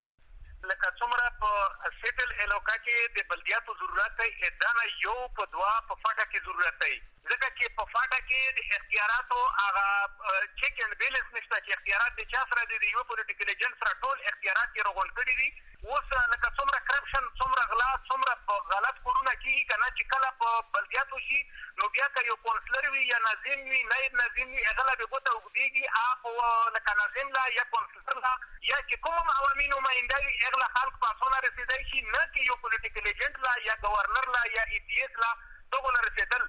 L: لکه څومره په سیټل علاقه کې د بلدیاتو ضرورت دی، دا نه یو په دوه په فاټه کې ضرورت دی، ځکه چې په فاټه کې د اختیاراتو هغه چیک اینډ بیلنس نشته چې اختیارات د چا سره دي، د یوه پولیټیکل ایجنټ سره ټول اختیارات یې راغونډ کړي دي. اوس لکه څومره کرپشن، څومره غلا، څومره غلط کورونه کېږي که نه چې کله په بلدیاتو شي نو بیا که یو کونسلر وي یا ناظم وي نایب ناظم وي هغه له بې ګوته اوږدېږي هغه لکه ناظم له یا کونسلر له یا چې کوم هم عوامي نماینده وي هغه له خلک پاسونه رسېدی شي، نه چې یو پولیټیکل ایجنټ له یا ګورنر له یا ای پي ایس له دغو له رسېدل.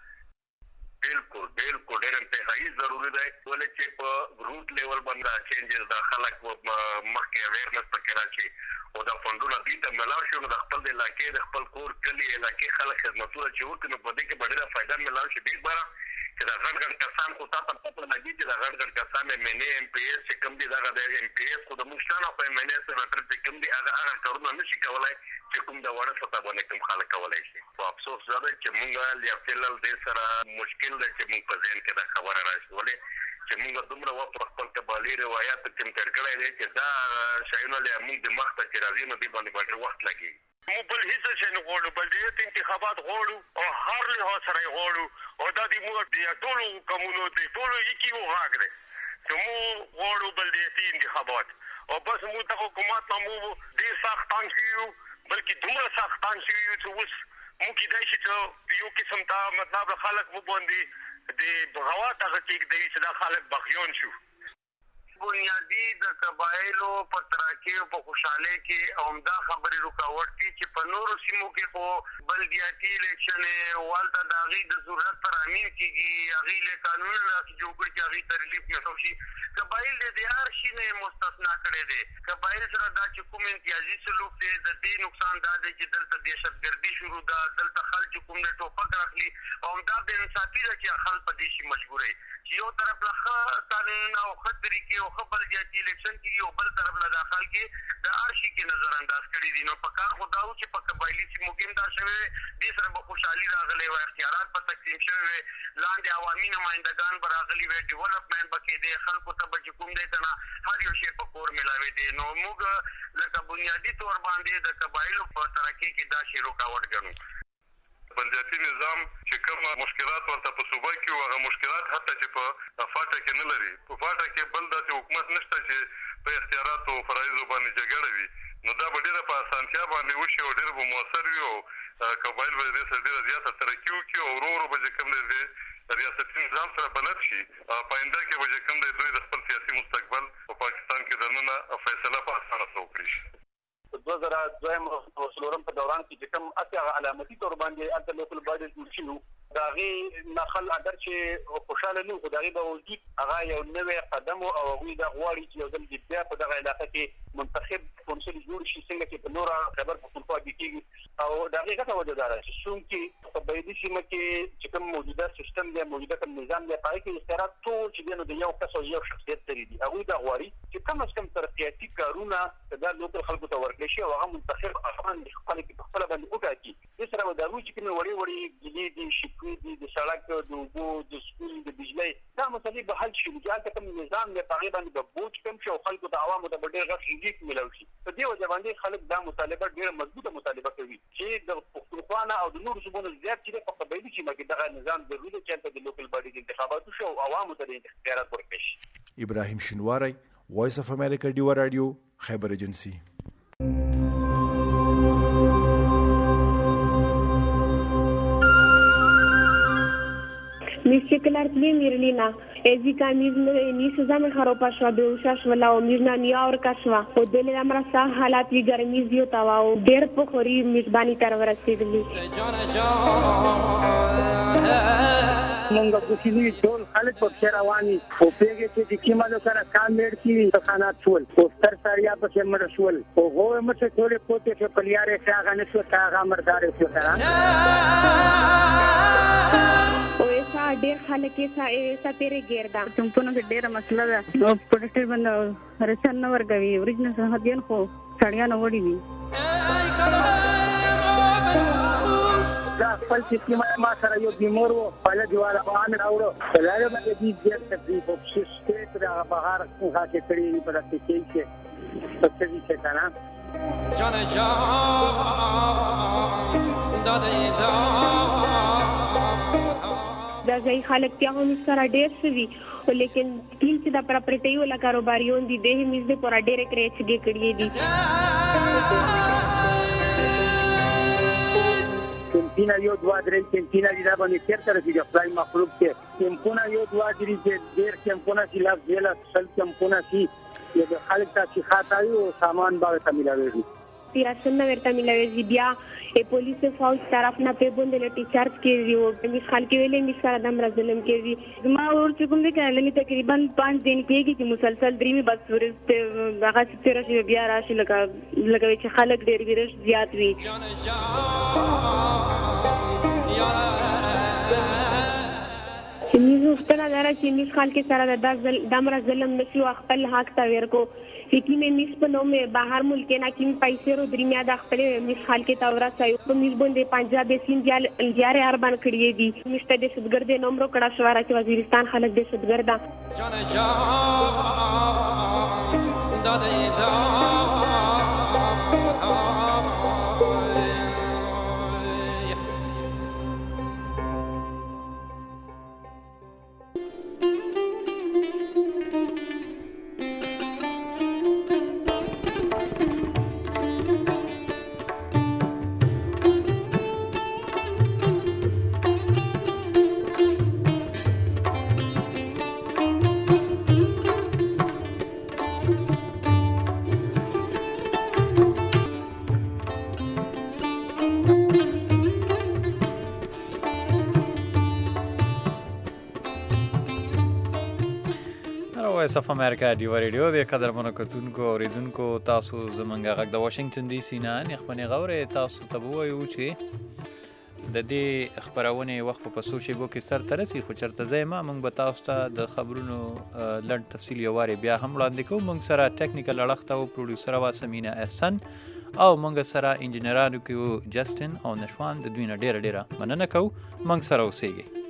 M: بالکل بالکل ډېر انتهایي ضروري دی ولې چې په روټ لیول باندې چینجز د خلک مخکې اویرنس پکې راشي او دا فنډونه دوی ته میلاو شي نو د خپل د علاقې د خپل کور کلي علاقې خلک خدمتونه چې وکړي نو په دې کې به ډېره فایده میلاو شي. ډېر باره چې دا غټ غټ کسان خو تا ته پته لګي چې دا غټ غټ کسان ایم ان اے ایم پی ایس چې کوم دي دغه د ایم پی ایس خو د مشرانو په ایم ان اے سنټر چې کوم دي هغه هغه کارونه نشي کولی چې کوم د وړه سطح باندې کوم خلک کولی شي. خو افسوس دا دی چې مونږ یا فلل دې سره مشکل دی چې مونږ په ذهن کې دا خبره راشي ولې چې مونږ دومره وخت پر خپل قبایلي روایات ټیم تېر کړی دی چې دا شیونه له مونږ د مخ ته چې راځي نو دې باندې به ډېر وخت لګي.
L: موږ بل هیڅ شی نه غواړو، بلدیت انتخابات غواړو او هر لحاظ سره یې غواړو او دا د موږ د ټولو قومونو د ټولو یکي یو غږ دی چې موږ غواړو بلدیتي انتخابات او بس موږ د حکومت نه موږ ډېر سخت تنګ شوي یو، بلکې دومره سخت تنګ شوي یو چې اوس موږ کیدای شي چې یو قسم ته مطلب خلک وباندې د بغاوت هغه کېږدوي چې دا خلک بغیان شو.
M: بنیادی د قبایلو په تراکیو په خوشحالۍ کې عمده خبرې رکاوټ دي چې په نورو سیمو کې خو بلدیاتي الیکشن والته د هغې د ضرورت ترامین کېږي، هغې له قانون راسي جوړ کړي چې هغې ته ریلیف میلاو شي. قبایل د هر شي نه مستثنا کړی دی. قبایل سره دا چې کوم امتیازي سلوک دی د دې نقصان دا دی چې دلته دهشتګردي شروع ده، دلته خلک چې کوم د ټوپک راخلي او همدا بې انصافي ده چې خلک په دې شي مجبوروي چې یو طرف له ښه قانون او ښه طریقې او ښه بلدیاتي الیکشن کېږي او بل طرف له دا خلک د هر شي کې نظر انداز کړي دي. نو په کار خو دا و چې په قبایلي سیمو کې هم دا شوی وی، دې سره به خوشحالي راغلی وه، اختیارات به تقسیم شوي وی، لاندې عوامي نمایندګان به راغلي وی، ډیولپمنټ به کېدی، خلکو ته به چې کوم دی که نه هر یو شی په کور میلاوېدی. نو موږ لکه بنیادي طور باندې د قبایلو په ترقۍ کې دا شی رکاوټ ګڼو.
X: بلدیاتي نظام چې کوم مشکلات ورته په صوبه کې هغه مشکلات حتی چې په فاټه کې نه لري، په فاټه کې بل داسې حکومت نشته چې په اختیاراتو او فرایضو باندې جګړه وي، نو دا به ډېره په اسانتیا باندې وشي او ډېر به مؤثر وي او قبایل به دې سره ډېره زیاته ترقي وکړي او ورو ورو به چې کوم دی د ریاستي نظام سره بلد شي. په آینده کې به چې کوم دی دوی د خپل سیاسي مستقبل په پاکستان کې دننه فیصله په اسانه سره وکړي شي.
Y: دوه زره دویم او څلورم په دوران کې چې کوم اته هغه علامتي تور باندې هلته لوکل باډي جوړ شي
K: دا غي نخل اگر چې خوشاله نو خدای به وجود هغه یو نوې قدم او هغه د غواړي چې یو ځل بیا په دغه علاقه کې منتخب کونسل جوړ شي څنګه چې په نورا خبر پښتونخوا کې او دا غي څه وجه دار چې څنګه په بيدي سیمه کې چې کوم موجوده سیستم دی موجوده کوم نظام دی پای کې استرات ټول چې نو د یو کس او یو شخصیت لري دي هغه دا غواړي چې کم از کم ترقیاتي کارونه د لوکل خلکو ته ورکړي شي او هغه منتخب افغان خپل کې خپل باندې وکړي چې سره دا وایي چې کوم وړي وړي ګلې دي شکوي دي د سړک د اوبو د سکول د بجلی دا مسلې به حل شي چې کوم نظام دی په باندې د بوج کم شي او خلکو د عوامو د ډېر غږ هیڅ ملو شي په دې وجه باندې خلک دا مطالبه ډېر مضبوطه مطالبه کوي چې د پښتونخوا او د نورو صوبونو زیات چې په قبایلي سیمه کې دغه نظام ضروري دی چې د لوکل باډي د انتخاباتو شو او عوامو ته د اختیارات ورکړي شي.
I: ابراهیم شینواری، وایس اف امریکا ډیو رادیو، خیبر ایجنسی.
N: Mis chekeler pli mirlina. Ezi ka mis ni sezame kharopa shwa be usha shwala o mirna ni aur kashwa. O dele amra sa halat yi garmi ziyo tawa o der pokhori misbani tar warasidli.
O: مونږ کوشنی ټول خلک په شروانی او پیګه چې د کیمالو سره کامیډ کی تخانات ټول پوسټر ساریا په شمر شول او هو مته ټول پوتې په پلیاره څنګه نشو څنګه مردار شو ترا
N: او ایسا ډېر خلک ایسا ایسا پیری ګردا څنګه په ډېر مسله ده او پولیسټر باندې رسن نو ورګوي اوریجنل سهدین خو سړیا نو وړي وي
O: دا خپل چې ما سره یو بیمار و په دیواله باندې راوړو هغه باندې دې ځل تکلیف او شسته تر هغه بهار څنګه چې کړی په دې کې چې څه دې څه کنه جان جان دادې دا
N: دا ځای خلک ته هم سره ډېر سوي لیکن تین چې دا پراپرټي ولا کاروباریون دي د همیز د پورا ډېر کرېچ کې کړی دي
O: کینتینا یو دوا درې کینتینا دي دا باندې چیرته راځي د خدای مخلوق کې کیمپونه یو دوا درې چې ډېر کیمپونه چې لاس دیلا سل کیمپونه چې یو خلک ته چې خاطایي او سامان باندې تمیلاوي
N: تیراسن ورته ملوي بیا ای پولیس فوج طرف نه په بوند لټی چارج کیږي او مې خلک ویلې مې سره دم راځلم کیږي ما ورته کوم دې کړل مې تقریبا پانچ دن کېږي چې مسلسل درې مې بس ورته هغه چې راشي بیا راشي لکه لکه چې خلک ډېر ورش زیات وي چې موږ ستنه دره چې موږ خلک سره د دم راځلم نشو خپل حق ته ورکو कि मैं मिस पनो में बाहर मुल्क ना कि पैसे रो दरिया दाखले मिस हाल के तवरा सायो तो मिस बंदे पंजाब बेसिन जाल जारे अरबान खड़िए दी मिस्टर दहशतगर्द नंबरो कड़ा शवारा के वजीरिस्तान खलक दहशतगर्दा जान जान दादे दा
B: وایس اف امریکا ډیو رادیو د قدرمنو کتونکو اوریدونکو تاسو زمونږ غږ د واشنگټن ډي سي نه نخبني غوړې تاسو ته وایو چې د دې خبرونه وخت په سوچيبو کې سر ترسي خو چرته زما موږ به تاسو ته د خبرونو لړ تفصیل یو واره بیا هم وړاندې کوو موږ سره ټیکنیکل اړخته او پروډوسر وا سمینا احسن او موږ سره انجنیرانو کې جسټن او نشوان د دوی نه ډیره ډیره مننه کوو موږ سره اوسئ